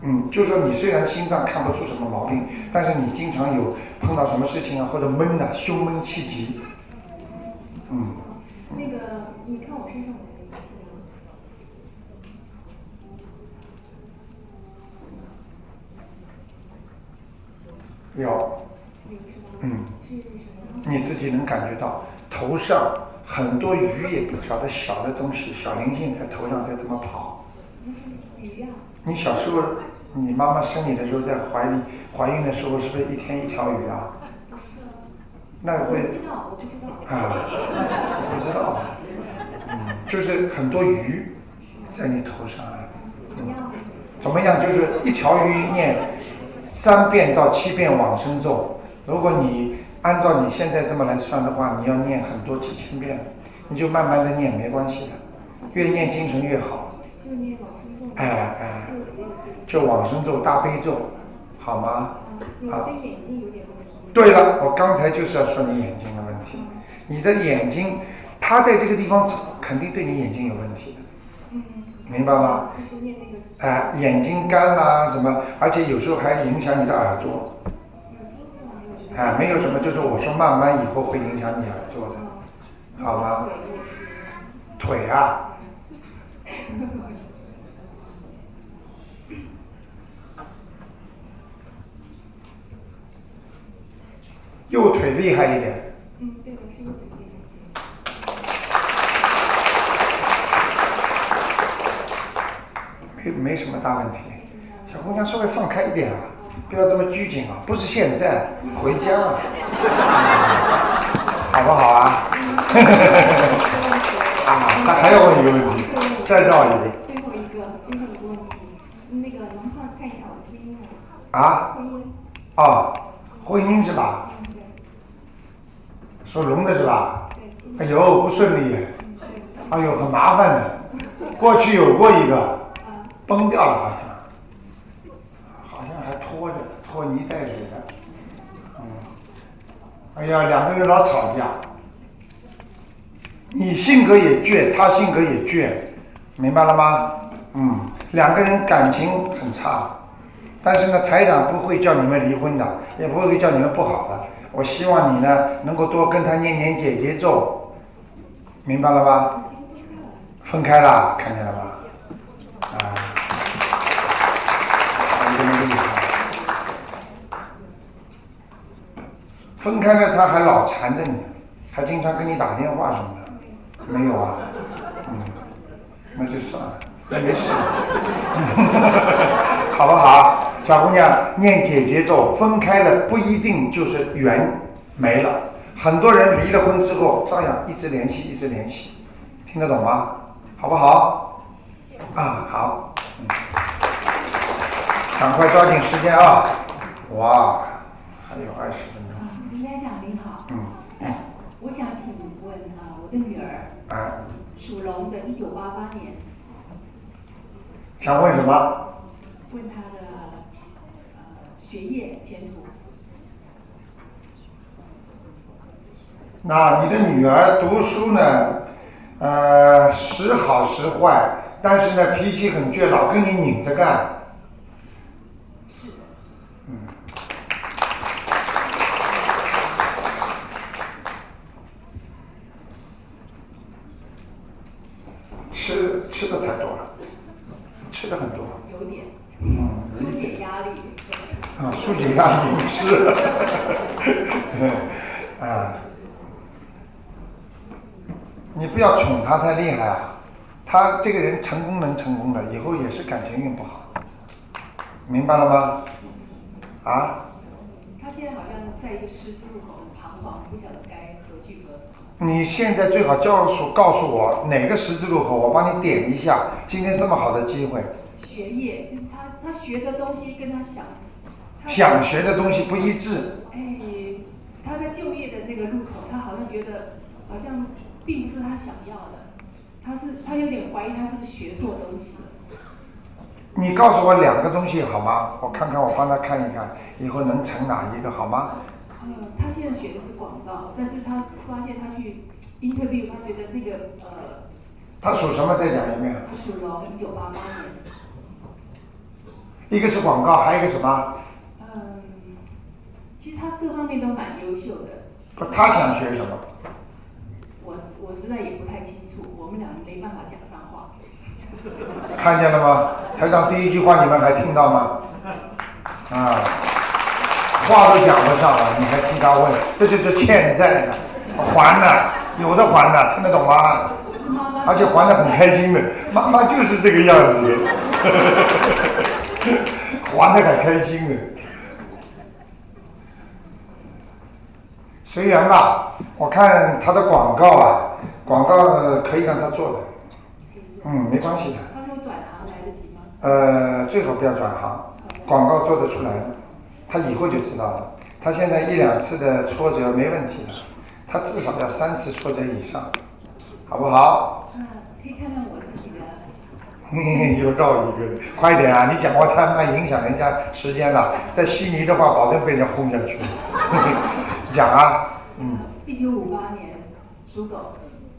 嗯，就是说你虽然心脏看不出什么毛病，但是你经常有碰到什么事情啊，或者闷啊，胸闷气急。嗯。 那个，你看我身上有没有气呢？有。嗯。你自己能感觉到头上很多鱼也不晓得小的东西，小灵性在头上在怎么跑。 鱼呀。你小时候，你妈妈生你的时候，在怀里怀孕的时候，是不是一天一条鱼啊？ 不是。 那会。 我不知道，我不知道。 啊，不知道。嗯，就是很多鱼在你头上啊。 怎么样？ 怎么样？就是一条鱼念三遍到七遍往生咒。如果你按照你现在这么来算的话，你要念很多几千遍，你就慢慢的念，没关系的，越念精神越好。 就念往生咒。 哎哎。就往生咒、大悲咒，好吗？ 啊。我的眼睛有点问题。 对了，我刚才就是要说你眼睛的问题。你的眼睛，它在这个地方肯定对你眼睛有问题的。 嗯。 明白吗？ 就是念这个。 哎、呃，眼睛干啦什么，而且有时候还影响你的耳朵。哎、呃，没有什么，就是我说慢慢以后会影响你耳朵的，好吗？腿啊。右腿厉害一点。 嗯，对，我是右腿厉害。 没没什么大问题，小姑娘稍微放开一点啊，不要这么拘谨啊，不是现在，回家啊，好不好啊？啊，他还要问一个问题，再绕一个。 最后一个，最后一个问题，那个能不能看一下我的婚姻啊？ 啊？ 婚姻。 哦，婚姻是吧？属龙的是吧？哎呦，不顺利，哎呦，很麻烦的。过去有过一个，崩掉了好像，好像还拖着，拖泥带水的。嗯，哎呀，两个人老吵架。你性格也倔，他性格也倔，明白了吗？嗯，两个人感情很差，但是呢，台长不会叫你们离婚的，也不会叫你们不好的。我希望你呢能够多跟他念念姐姐咒，明白了吧？分开了，看见了吧？啊，这么厉害。分开了，他还老缠着你，还经常跟你打电话什么的，没有啊？嗯，那就算了，那没事，好不好？小姑娘念姐姐咒，分开了不一定就是缘没了，很多人离了婚之后照样一直联系一直联系，听得懂吗？好不好？啊，好，嗯，赶快抓紧时间啊！哇，还有二十分钟。 林台长您好。 嗯。 嗯。我想请问啊，我的女儿。 啊。 属龙的，一九八八年。 想问什么？ 问她的呃学业前途。 那你的女儿读书呢？呃，时好时坏，但是呢，脾气很倔，老跟你拧着干。 是的。 嗯。吃吃的太多了，吃的很多。 有点。 嗯。 疏解压力。 啊，疏解压力吃。啊。你不要宠他太厉害啊！他这个人成功能成功的，以后也是感情运不好，明白了吗？啊？ 他现在好像在一个十字路口彷徨，不晓得该何去何从。 你现在最好告诉告诉我哪个十字路口，我帮你点一下。今天这么好的机会。 学业就是他他学的东西跟他想。他想学的东西不一致。 哎，他在就业的那个路口，他好像觉得好像。并不是他想要的，他是他有点怀疑他是不是学错东西了。 你告诉我两个东西好吗？我看看，我帮他看一看，以后能成哪一个好吗？ 呃，他现在学的是广告，但是他发现他去 interview， 他觉得那个呃。 他属什么？再讲一遍。 他属龙，一九八八年。 一个是广告，还有一个什么？ 嗯，其实他各方面都蛮优秀的。 不，他想学什么？ 我我实在也不太清楚，我们俩没办法讲上话。 看见了吗？台长第一句话你们还听到吗？啊，话都讲不上了，你还听他问，这就是欠债呢，还呢，有的还呢，听得懂吗？而且还得很开心的，妈妈就是这个样子，还得很开心的。随缘吧，我看他的广告啊，广告可以让他做的，嗯，没关系的。 他说转行来得及吗？ 呃，最好不要转行，广告做得出来的，他以后就知道了。他现在一两次的挫折没问题了，他至少要三次挫折以上，好不好？ 嗯，可以看看我自己的。 嘿嘿，又绕一个，快点啊！你讲话太慢，影响人家时间了。在悉尼的话，保证被人家轰下去。讲啊，嗯。 一九五八年，属狗。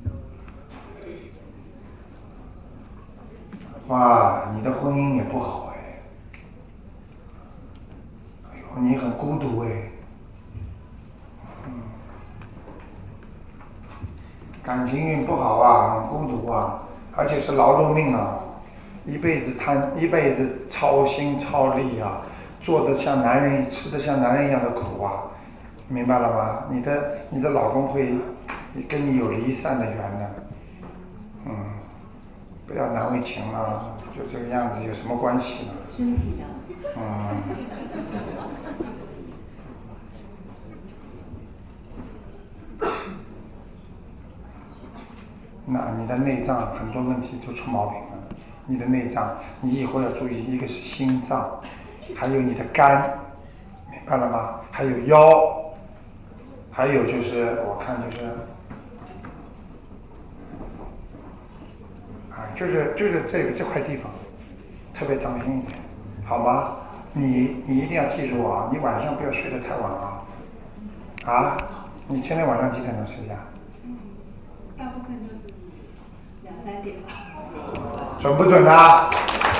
哇，你的婚姻也不好哎，哎呦，你很孤独哎，嗯，感情运不好啊，很孤独啊，而且是劳碌命啊，一辈子贪，一辈子操心操力啊，做得像男人，吃得像男人一样的苦啊，明白了吗？你的你的老公会跟你有离散的缘的，嗯。不要难为情了，就这个样子有什么关系呢？ 身体呢？ 嗯。那你的内脏很多问题都出毛病了。你的内脏，你以后要注意，一个是心脏，还有你的肝，明白了吗？还有腰，还有就是我看就是。啊，就是就是这个这块地方，特别当心一点，好吗？你你一定要记住啊，你晚上不要睡得太晚啊。啊？你今天晚上几点钟睡觉？ 嗯，大部分都是两三点吧。 准不准啊？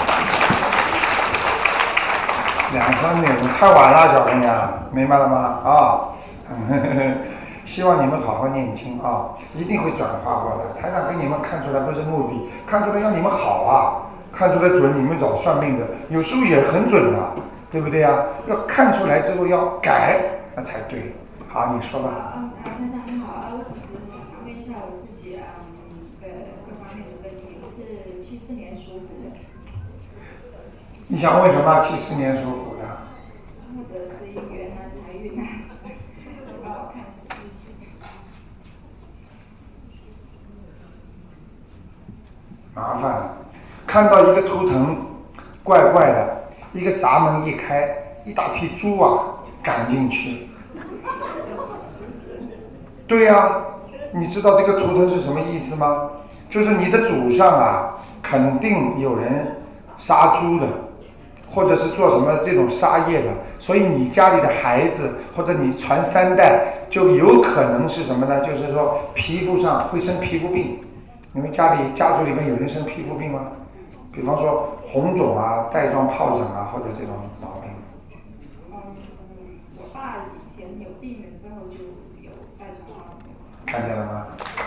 两三点太晚了，小姑娘，明白了吗？啊。希望你们好好念经啊，一定会转化过来。台长给你们看出来不是目的，看出来让你们好啊，看出来准，你们找算命的有时候也很准的，对不对啊？要看出来之后要改，那才对。好，你说吧。 啊，台长你好啊，我只是想问一下我自己啊，呃，各方面的问题。我是七四年属虎的。 你想问什么？七四年属虎的。 或者是姻缘啊、财运啊，帮我看一下。 麻烦了，看到一个图腾，怪怪的，一个闸门一开，一大批猪啊赶进去。对呀、啊，你知道这个图腾是什么意思吗？就是你的祖上啊，肯定有人杀猪的，或者是做什么这种杀业的，所以你家里的孩子或者你传三代，就有可能是什么呢？就是说皮肤上会生皮肤病。你们家里家族里面有人生皮肤病吗？比方说红肿啊、带状疱疹啊，或者这种毛病。 嗯，我爸以前有病的时候就有带状疱疹。 看见了吗？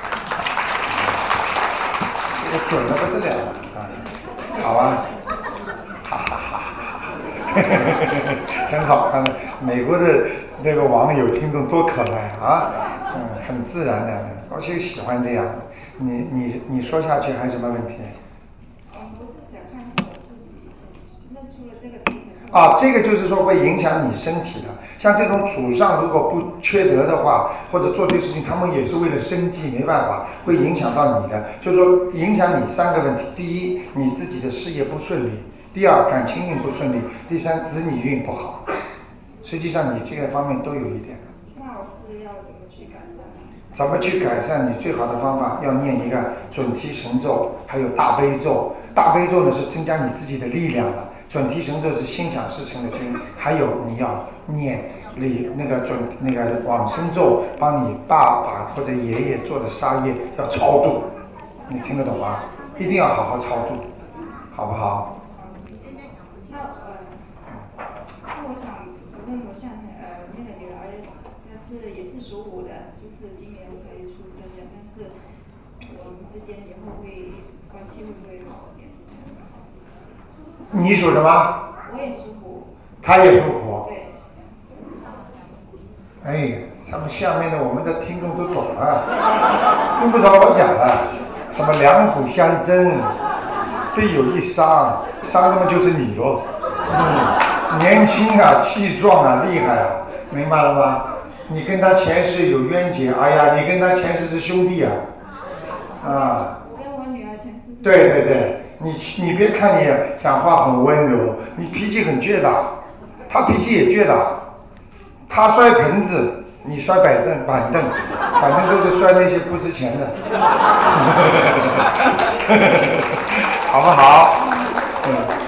这个准的不得了啊！好啊，哈哈哈哈哈，很好看的。美国的那个网友听众多可爱啊，嗯，很自然的，我就喜欢这样。你你你说下去还有什么问题？ 嗯，不是想看一下我自己认出了这个病。 啊，这个就是说会影响你身体的。像这种祖上如果不缺德的话，或者做这事情，他们也是为了生计，没办法，会影响到你的。就是说影响你三个问题：第一，你自己的事业不顺利；第二，感情运不顺利；第三，子女运不好。实际上你这个方面都有一点。 那我是要怎么去改善？ 怎么去改善？你最好的方法要念一个准提神咒，还有大悲咒。大悲咒呢是增加你自己的力量的，准提神咒是心想事成的经，还有你要念里那个准那个往生咒，帮你爸爸或者爷爷做的杀业要超度，你听得懂吗？一定要好好超度，好不好？ 那呃， 的女儿，但是也是属虎的，就是今年才出生的，但是我们之间以后会关系会不会好一点？ 你属什么？ 我也属虎。 他也属虎。 对。 哎，他们下面的我们的听众都懂了，用不着我讲了。什么两虎相争，必有一伤，伤的嘛就是你喽。嗯，年轻啊，气壮啊，厉害啊，明白了吗？你跟他前世有冤结，哎呀，你跟他前世是兄弟啊，啊。 我跟我女儿前世。 对对对，你你别看你讲话很温柔，你脾气很倔的，他脾气也倔的，他摔盆子，你摔板凳板凳，反正都是摔那些不值钱的，好不好？嗯。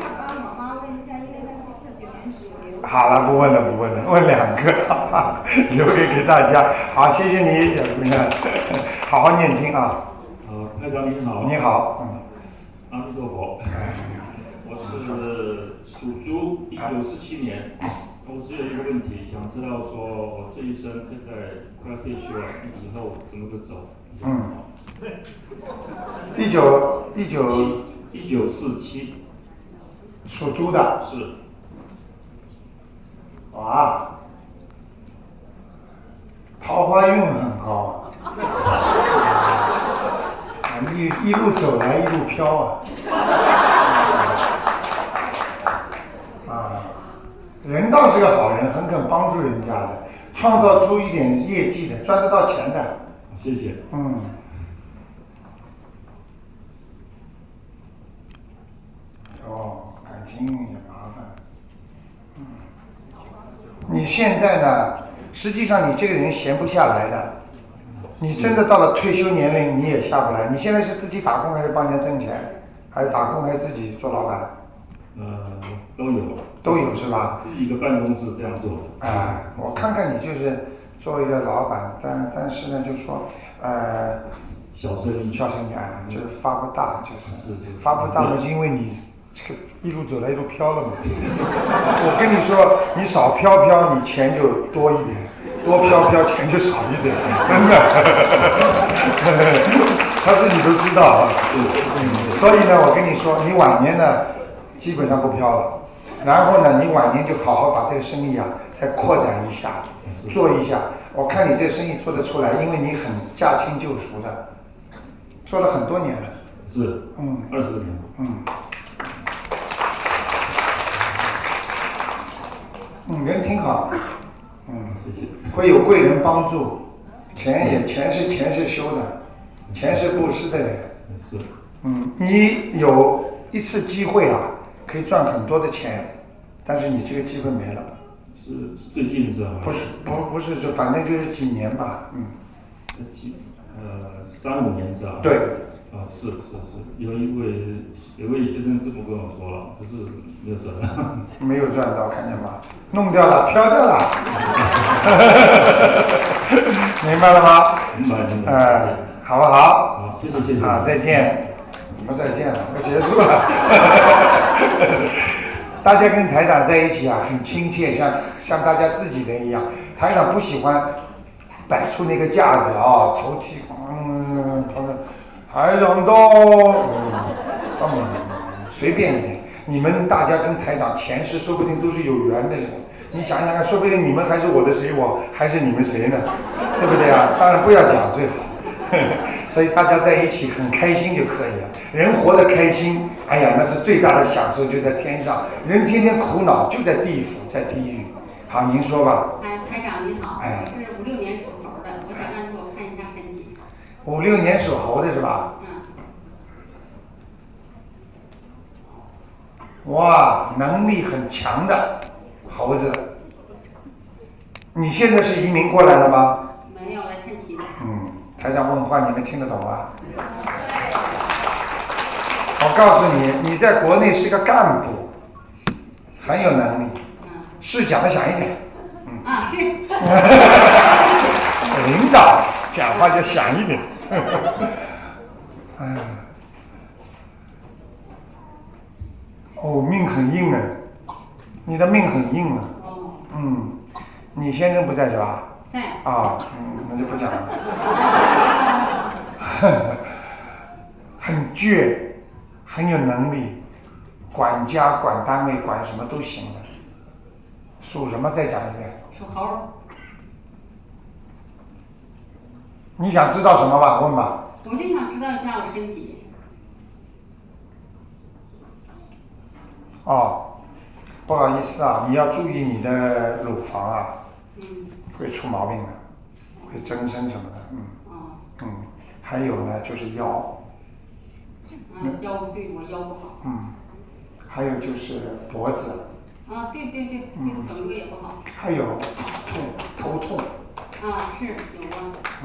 好了，不问了，不问了，问两个，好吧，留给给大家。好，谢谢你，小姑娘，好好念经啊。 呃，台长您好。 你好，嗯。 阿弥陀佛。我是属猪，一九四七年。我只有一个问题，想知道说我这一生现在快要退休了，以后怎么个走？ 嗯。一九一九一九四七。 属猪的。 是。 哇，桃花运很高啊！一一路走来一路飘啊！啊，人倒是个好人，很肯帮助人家的，创造出一点业绩的，赚得到钱的。 谢谢。 嗯。哦，感情也麻烦。嗯。你现在呢？实际上你这个人闲不下来的，你真的到了退休年龄你也下不来。你现在是自己打工还是帮人家挣钱？还是打工还是自己做老板？ 呃，都有。 都有是吧？ 自己一个办公室这样做。 哎、呃，我看看你就是作为一个老板，但但是呢，就说呃， 小生意， 小生意啊，就是发不大，就是发不大嘛，因为你。这个一路走来一路飘了嘛，我跟你说，你少飘飘，你钱就多一点；多飘飘，钱就少一点，真的。他自己都知道啊。嗯，所以呢，我跟你说，你晚年呢，基本上不飘了。然后呢，你晚年就好好把这个生意啊，再扩展一下，做一下。我看你这个生意做得出来，因为你很驾轻就熟的，做了很多年了。 是。 嗯。 二十年。 嗯。嗯，人挺好，嗯，会有贵人帮助，钱也钱是钱是修的，钱是布施的人， 是， 嗯，你有一次机会啊，可以赚很多的钱，但是你这个机会没了。 是最近是吧？ 不是，不不是，就反正就是几年吧，嗯。 几呃三五年是吧？ 对。 啊，是是是，有一位有位学生这么跟我说了，可是没有赚到。 没有赚到，看见吗？弄掉了，飘掉了。明白了吗？ 明白明白。 呃，好不好？ 好，谢谢谢谢。 啊，再见。怎么再见了？要结束了。大家跟台长在一起啊，很亲切，像像大家自己人一样。台长不喜欢摆出那个架子啊，头剃嗯，他们。台长到，嗯，随便一点。你们大家跟台长前世说不定都是有缘的人。你想想看，说不定你们还是我的谁，我还是你们谁呢？对不对啊？当然不要讲最好。所以大家在一起很开心就可以了。人活得开心，哎呀，那是最大的享受，就在天上。人天天苦恼，就在地府，在地狱。好，您说吧。 哎，台长您好， 哎、 我是五六年属猴的，我想让你给我看一下身体。 五六年属猴的是吧？嗯。哇，能力很强的猴子。你现在是移民过来了吗？ 没有，来看齐的。 嗯，台长问话你们听得懂吗？我告诉你，你在国内是个干部，很有能力。嗯。是讲的响一点。 嗯。啊，是。 领导讲话就响一点。哎呀。哦，命很硬啊，你的命很硬啊。嗯。 你先生不在是吧？ 在。 啊，嗯，那就不讲了。很倔，很有能力，管家、管单位、管什么都行的。属什么？再讲一遍。 属猴。 你想知道什么吧？问吧。 我就想知道一下我身体。 哦，不好意思啊，你要注意你的乳房啊， 嗯， 会出毛病的，会增生什么的，嗯， 哦， 嗯，还有呢就是腰， 嗯，腰对我腰不好， 嗯，还有就是脖子， 啊，对对对，这个整个也不好， 还有痛，头痛， 啊，是有啊， 嗯，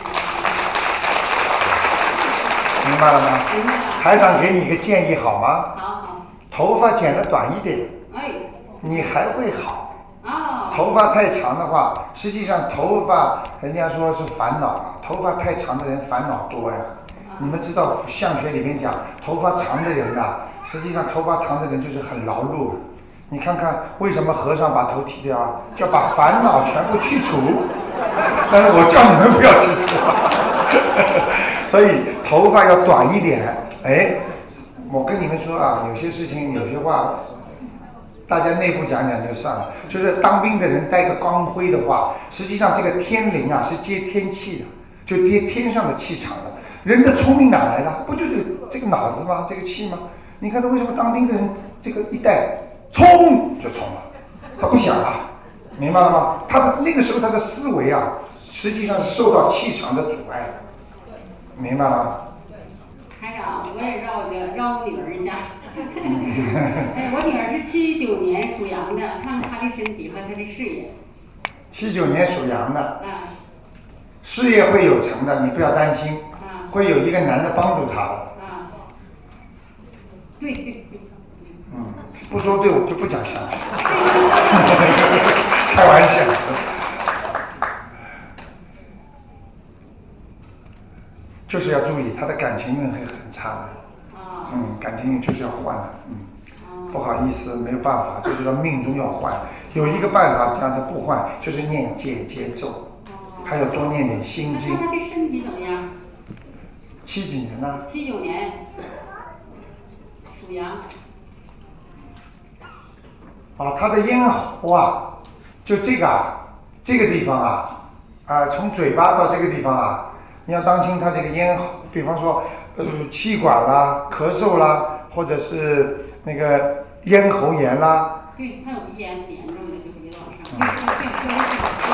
明白了吗？ 明白了。 台长给你一个建议好吗？ 好好。 头发剪得短一点， 哎， 你还会好。 哦。 头发太长的话，实际上头发人家说是烦恼，头发太长的人烦恼多呀。你们知道相学里面讲，头发长的人呐、啊，实际上头发长的人就是很劳碌。你看看为什么和尚把头剃掉啊？叫把烦恼全部去除。但是我叫你们不要去除。所以头发要短一点，哎。我跟你们说啊，有些事情有些话，大家内部讲讲就算了。就是当兵的人带个钢盔的话，实际上这个天灵啊是接天气的，就接天上的气场的。人的聪明哪来的？不就是这个脑子吗？这个气吗？你看他为什么当兵的人这个一带冲就冲了，他不想了，明白了吗？他的那个时候他的思维啊，实际上是受到气场的阻碍，明白了吗？ 台长，我也绕一个绕我女儿一下。哎，我女儿是七九年属羊的，看看她的身体和她的事业。 七九年属羊的。 啊。 事业会有成的，你不要担心。 啊。 会有一个男的帮助她的。 啊。对对对。 嗯，不说对我就不讲下去。开玩笑。就是要注意，他的感情运会很差的。 啊。 嗯，感情运就是要换的，嗯。不好意思，没有办法，就是说命中要换。有一个办法让他不换，就是念解结咒，还有多念点心经。 那他的身体怎么样？ 七几年呢？ 七九年，属羊。 啊，他的咽喉啊，就这个啊，这个地方啊，啊，从嘴巴到这个地方啊。你要当心他这个咽喉，比方说呃气管啦、咳嗽啦，或者是那个咽喉炎啦。 对，他有鼻炎很严重的，就是没往上。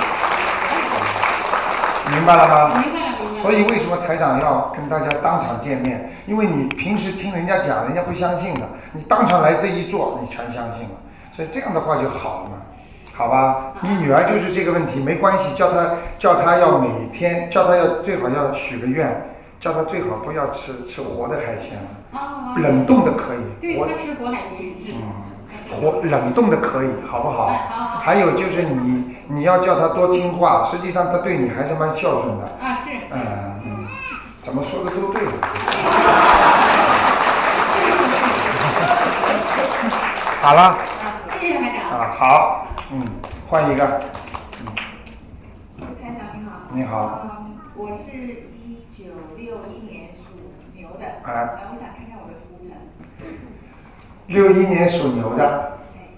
明白了吗？ 明白了，明白了。 所以为什么台长要跟大家当场见面？因为你平时听人家讲，人家不相信的，你当场来这一做，你全相信了。所以这样的话就好了嘛。好吧，你女儿就是这个问题，没关系，叫她叫她要每天，叫她要最好要许个愿，叫她最好不要吃吃活的海鲜了， 啊、 冷冻的可以。 对，她吃活海鲜。 嗯，活冷冻的可以，好不好？ 哎、好好。 还有就是你你要叫她多听话，实际上她对你还是蛮孝顺的。 啊，是。 嗯嗯，怎么说的都对。好了。 谢谢台长。 啊，好。嗯，换一个。嗯。 台长你好。 你好。 嗯，我是一九六一年属牛的。 啊。 呃，我想看看我的图腾。 六一年属牛的。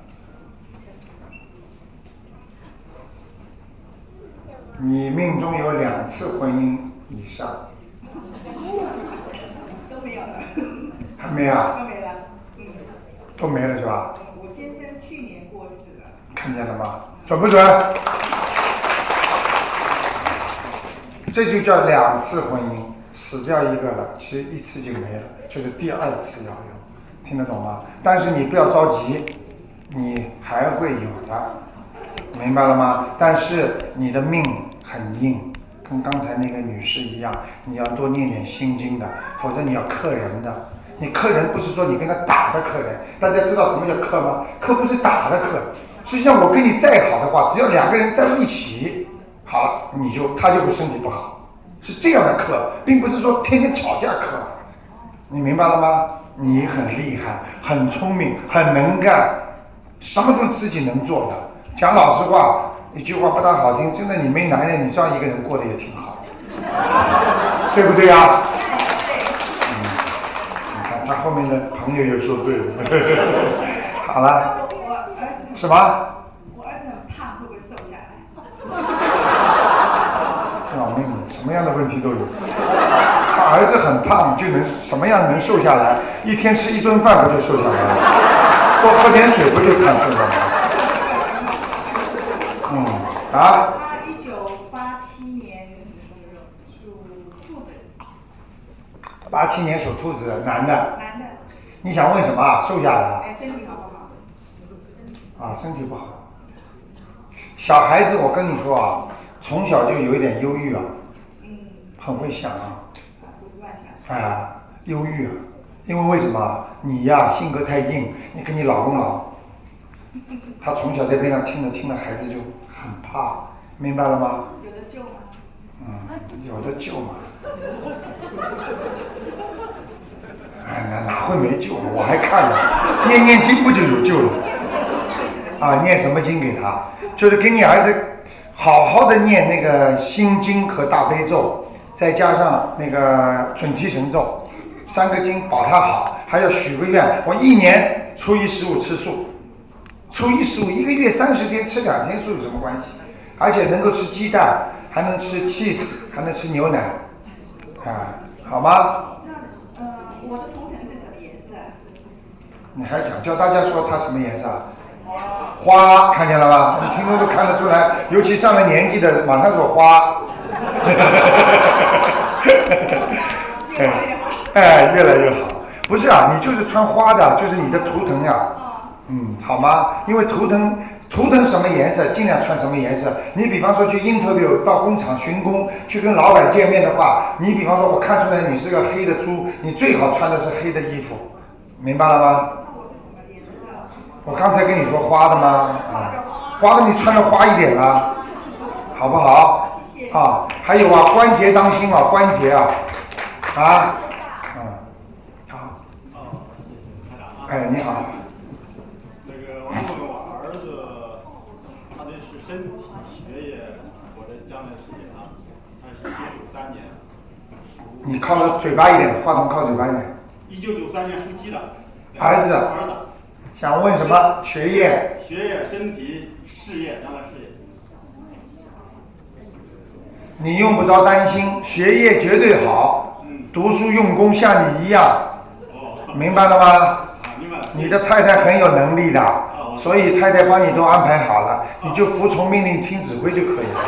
你命中有两次婚姻以上。 都没有了。 还没啊？ 都没了。嗯。 都没了是吧？ 我先生去年过世了。 看见了吗？准不准？这就叫两次婚姻，死掉一个了，其实一次就没了，就是第二次要有，听得懂吗？但是你不要着急，你还会有的，明白了吗？但是你的命很硬，跟刚才那个女士一样，你要多念点心经的，否则你要克人的。你克人不是说你跟他打的克人，大家知道什么叫克吗？克不是打的克。实际上我跟你再好的话，只要两个人在一起，好了，你就他就会身体不好，是这样的克，并不是说天天吵架克。你明白了吗？你很厉害，很聪明，很能干，什么都自己能做的。讲老实话， 一句话不大好听，真的你没男人，你照一个人过得也挺好，对不对啊？嗯，你看他后面的朋友也说对了。好了。 我儿子什么？ 我儿子很胖，会不会瘦下来？ 老妹妹，什么样的问题都有。他儿子很胖，就能什么样能瘦下来？一天吃一顿饭不就瘦下来了？多喝点水不就看瘦下来了？嗯，啊？ 他一九八七年属兔子。 八七年属兔子的男的。 男的。 你想问什么啊？瘦下来啊？ 哎，身体好不好？ 啊，身体不好。小孩子，我跟你说啊，从小就有一点忧郁啊，很会想啊，啊，忧郁啊，因为为什么？你呀、性格太硬，你跟你老公老，他从小在边上听着听着，孩子就很怕，明白了吗？ 有的救吗？ 嗯，有的救嘛。哎，哪哪会没救？我还看了，念念经不就有救了？啊，念什么经给他？就是给你儿子好好的念那个心经和大悲咒，再加上那个准提神咒，三个经保他好，还要许个愿，我一年初一十五吃素，初一十五一个月三十天吃两天素有什么关系？而且能够吃鸡蛋，还能吃 cheese， 还能吃牛奶，啊，好吗？ 呃，我的图腾是什么颜色？ 你还讲叫大家说它什么颜色？花，看见了吧？你听众都看得出来，尤其上了年纪的，马上说花。哎，越来越好。不是啊，你就是穿花的，就是你的图腾呀、啊。嗯，好吗？因为图腾图腾什么颜色，尽量穿什么颜色。你比方说去 interview 到工厂巡工，去跟老板见面的话，你比方说我看出来你是个黑的猪，你最好穿的是黑的衣服，明白了吗？我刚才跟你说花的吗？啊，花的你穿的花一点啦，好不好？啊，还有啊，关节当心啊，关节啊，啊，嗯，好。哎，你好。 那个，我问问我儿子，他的是身体、学业或者将来事业啊，他是一九九三年。 你靠着嘴巴一点，话筒靠嘴巴一点。 一九九三年属鸡的。 儿子。 儿子。 想问什么？学业。 学业、身体、事业，将来事业。 你用不着担心，学业绝对好，嗯、读书用功像你一样，哦、明白了吗？ 啊，明白了。 你的太太很有能力的，哦、所以太太帮你都安排好了，哦、你就服从命令听指挥就可以了，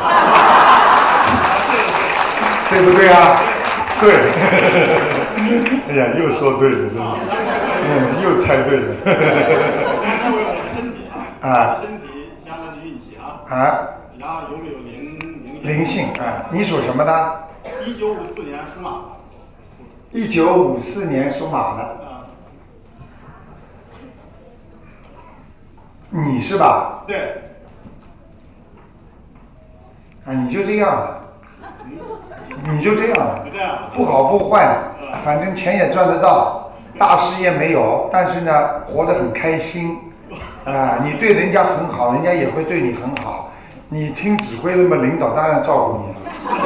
对不对啊？对，哎呀，又说对了，真的，嗯，又猜对了。 那为我的身体啊， 啊， 身体将来的运气啊， 啊， 然后有没有灵灵灵性啊？你属什么的？ 一九五四年属马。 一九五四年属马的。 啊。 你是吧？ 对。 啊，你就这样了。你就这样了， 就这样， 不好不坏，反正钱也赚得到，大事业没有，但是呢，活得很开心，啊、呃，你对人家很好，人家也会对你很好，你听指挥，那么领导当然照顾你了，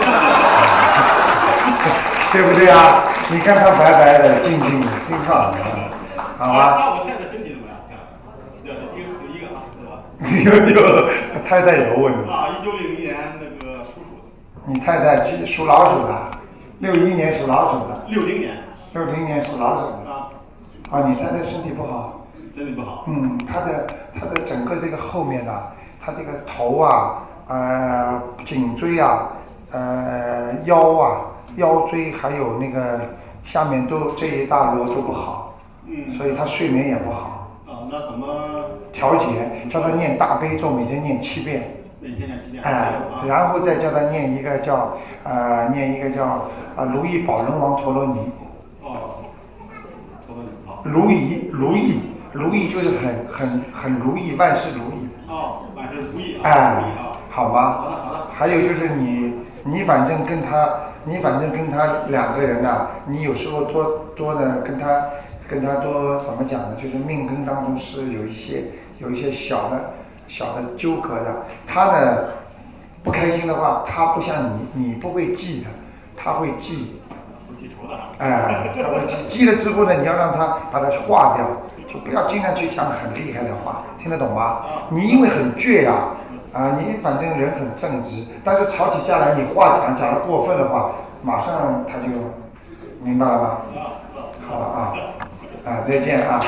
对不对啊？你看他白白的、静静的、挺好的，好吧？ 那我太太身体怎么样？对，一个有一个啊，是吧？ 有有，太太有问题。 啊，一九零零年那个属鼠的。 你太太属老鼠的，六一年属老鼠的。 六零年。 六零年属老鼠的。啊。啊，你太太身体不好。 身体不好。 嗯，她的她的整个这个后面啊，她这个头啊，呃，颈椎啊，呃，腰啊，腰椎还有那个下面都这一大摞都不好。嗯。所以她睡眠也不好。 啊，那怎么？ 调节，叫她念大悲咒，每天念七遍。 每天念七遍。 哎，然后再叫他念一个叫呃念一个叫啊、呃、如意宝轮王陀罗尼。 哦。陀罗尼好。 如意如意如意就是很很很如意，万事如意。 哦，万事如意。 哎，好吗？ 好的好的。 还有就是你你反正跟他你反正跟他两个人啊，你有时候多多的跟他跟他多怎么讲呢？就是命根当中是有一些有一些小的。 小的纠葛的。他呢不开心的话，他不像你，你不会记的，他会记。哎，他会记，记了之后呢，你要让他把它化掉，就不要经常去讲很厉害的话，听得懂吗？你因为很倔呀、啊，啊，你反正人很正直，但是吵起架来，你话讲讲得过分的话，马上他就明白了吗？好了啊，啊，再见啊。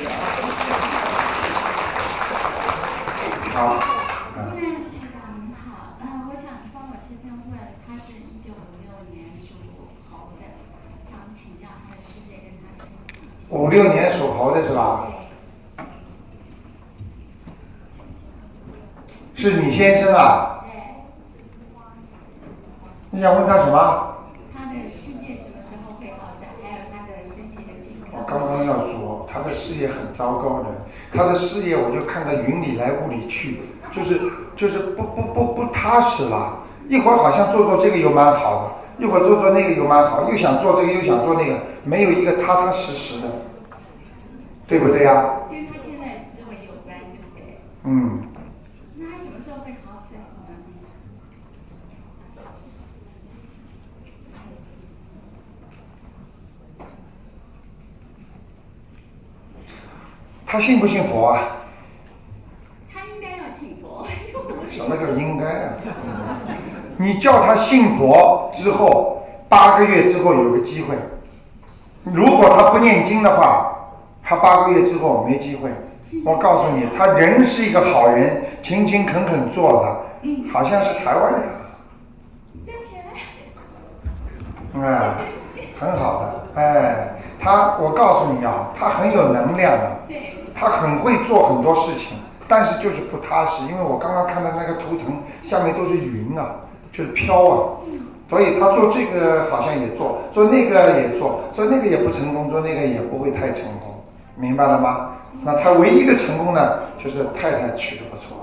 好。 现在台长您好，嗯，我想帮我先生问，他是一九五六年属猴的，想请教他的事业跟他身体。 五六年属猴的是吧？是你先生啊？ 对。 你想问他什么？ 他的事业什么时候会好转？还有他的身体的健康。 我刚刚要说，他的事业很糟糕的，他的事业我就看他云里来雾里去，就是就是不不不不踏实了。一会儿好像做做这个又蛮好的，一会儿做做那个又蛮好，又想做这个又想做那个，没有一个踏踏实实的，对不对呀、啊？ 跟他现在思维有关，对不对？ 嗯。 那他什么时候会好转呢？ 他信不信佛啊？ 他应该要信佛。 什么叫应该啊？你叫他信佛之后，八个月之后有个机会。如果他不念经的话，他八个月之后没机会。我告诉你，他人是一个好人，勤勤恳恳做的，好像是台湾人。哎，很好的，哎，他，我告诉你啊，他很有能量的，他很会做很多事情，但是就是不踏实，因为我刚刚看到那个图腾下面都是云啊，就是飘啊，所以他做这个好像也做，做那个也做，做那个也不成功，做那个也不会太成功，明白了吗？那他唯一的成功呢，就是太太娶得不错。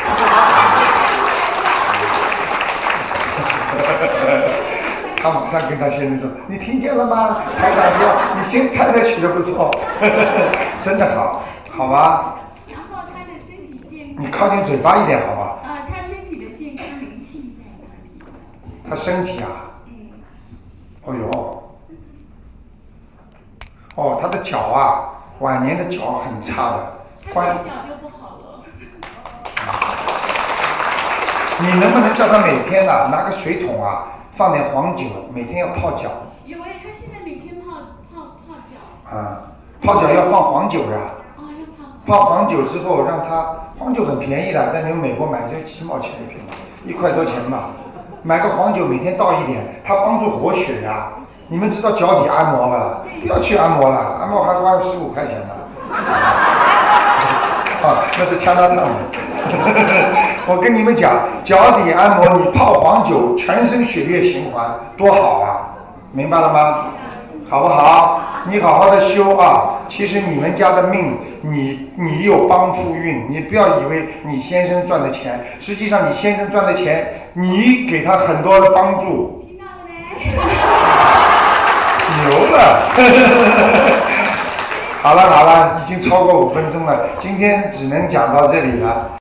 他马上跟他先生说：“你听见了吗？台长说你先太太娶得不错，真的好，好吧？” 然后他的身体健康。 你靠近嘴巴一点，好吧？ 呃，他身体的健康灵性在哪里？ 他身体啊？嗯。哦呦。哦，他的脚啊，晚年的脚很差的。 他腿脚就不好了。 你能不能叫他每天啊拿个水桶啊？放点黄酒，每天要泡脚。 有哎，他现在每天泡泡泡脚。 啊，泡脚要放黄酒呀。 哦，要泡。 泡黄酒之后，让他黄酒很便宜的，在你们美国买就几毛钱一瓶，一块多钱吧。买个黄酒，每天倒一点，它帮助活血呀。你们知道脚底按摩吧？不要去按摩了，按摩还花十五块钱呢。啊，那是加拿大的。我跟你们讲，脚底按摩，你泡黄酒，全身血液循环，多好啊！明白了吗？好不好？你好好的修啊！其实你们家的命，你你有帮夫运，你不要以为你先生赚的钱，实际上你先生赚的钱，你给他很多的帮助。牛了！好了好了，已经超过五分钟了，今天只能讲到这里了。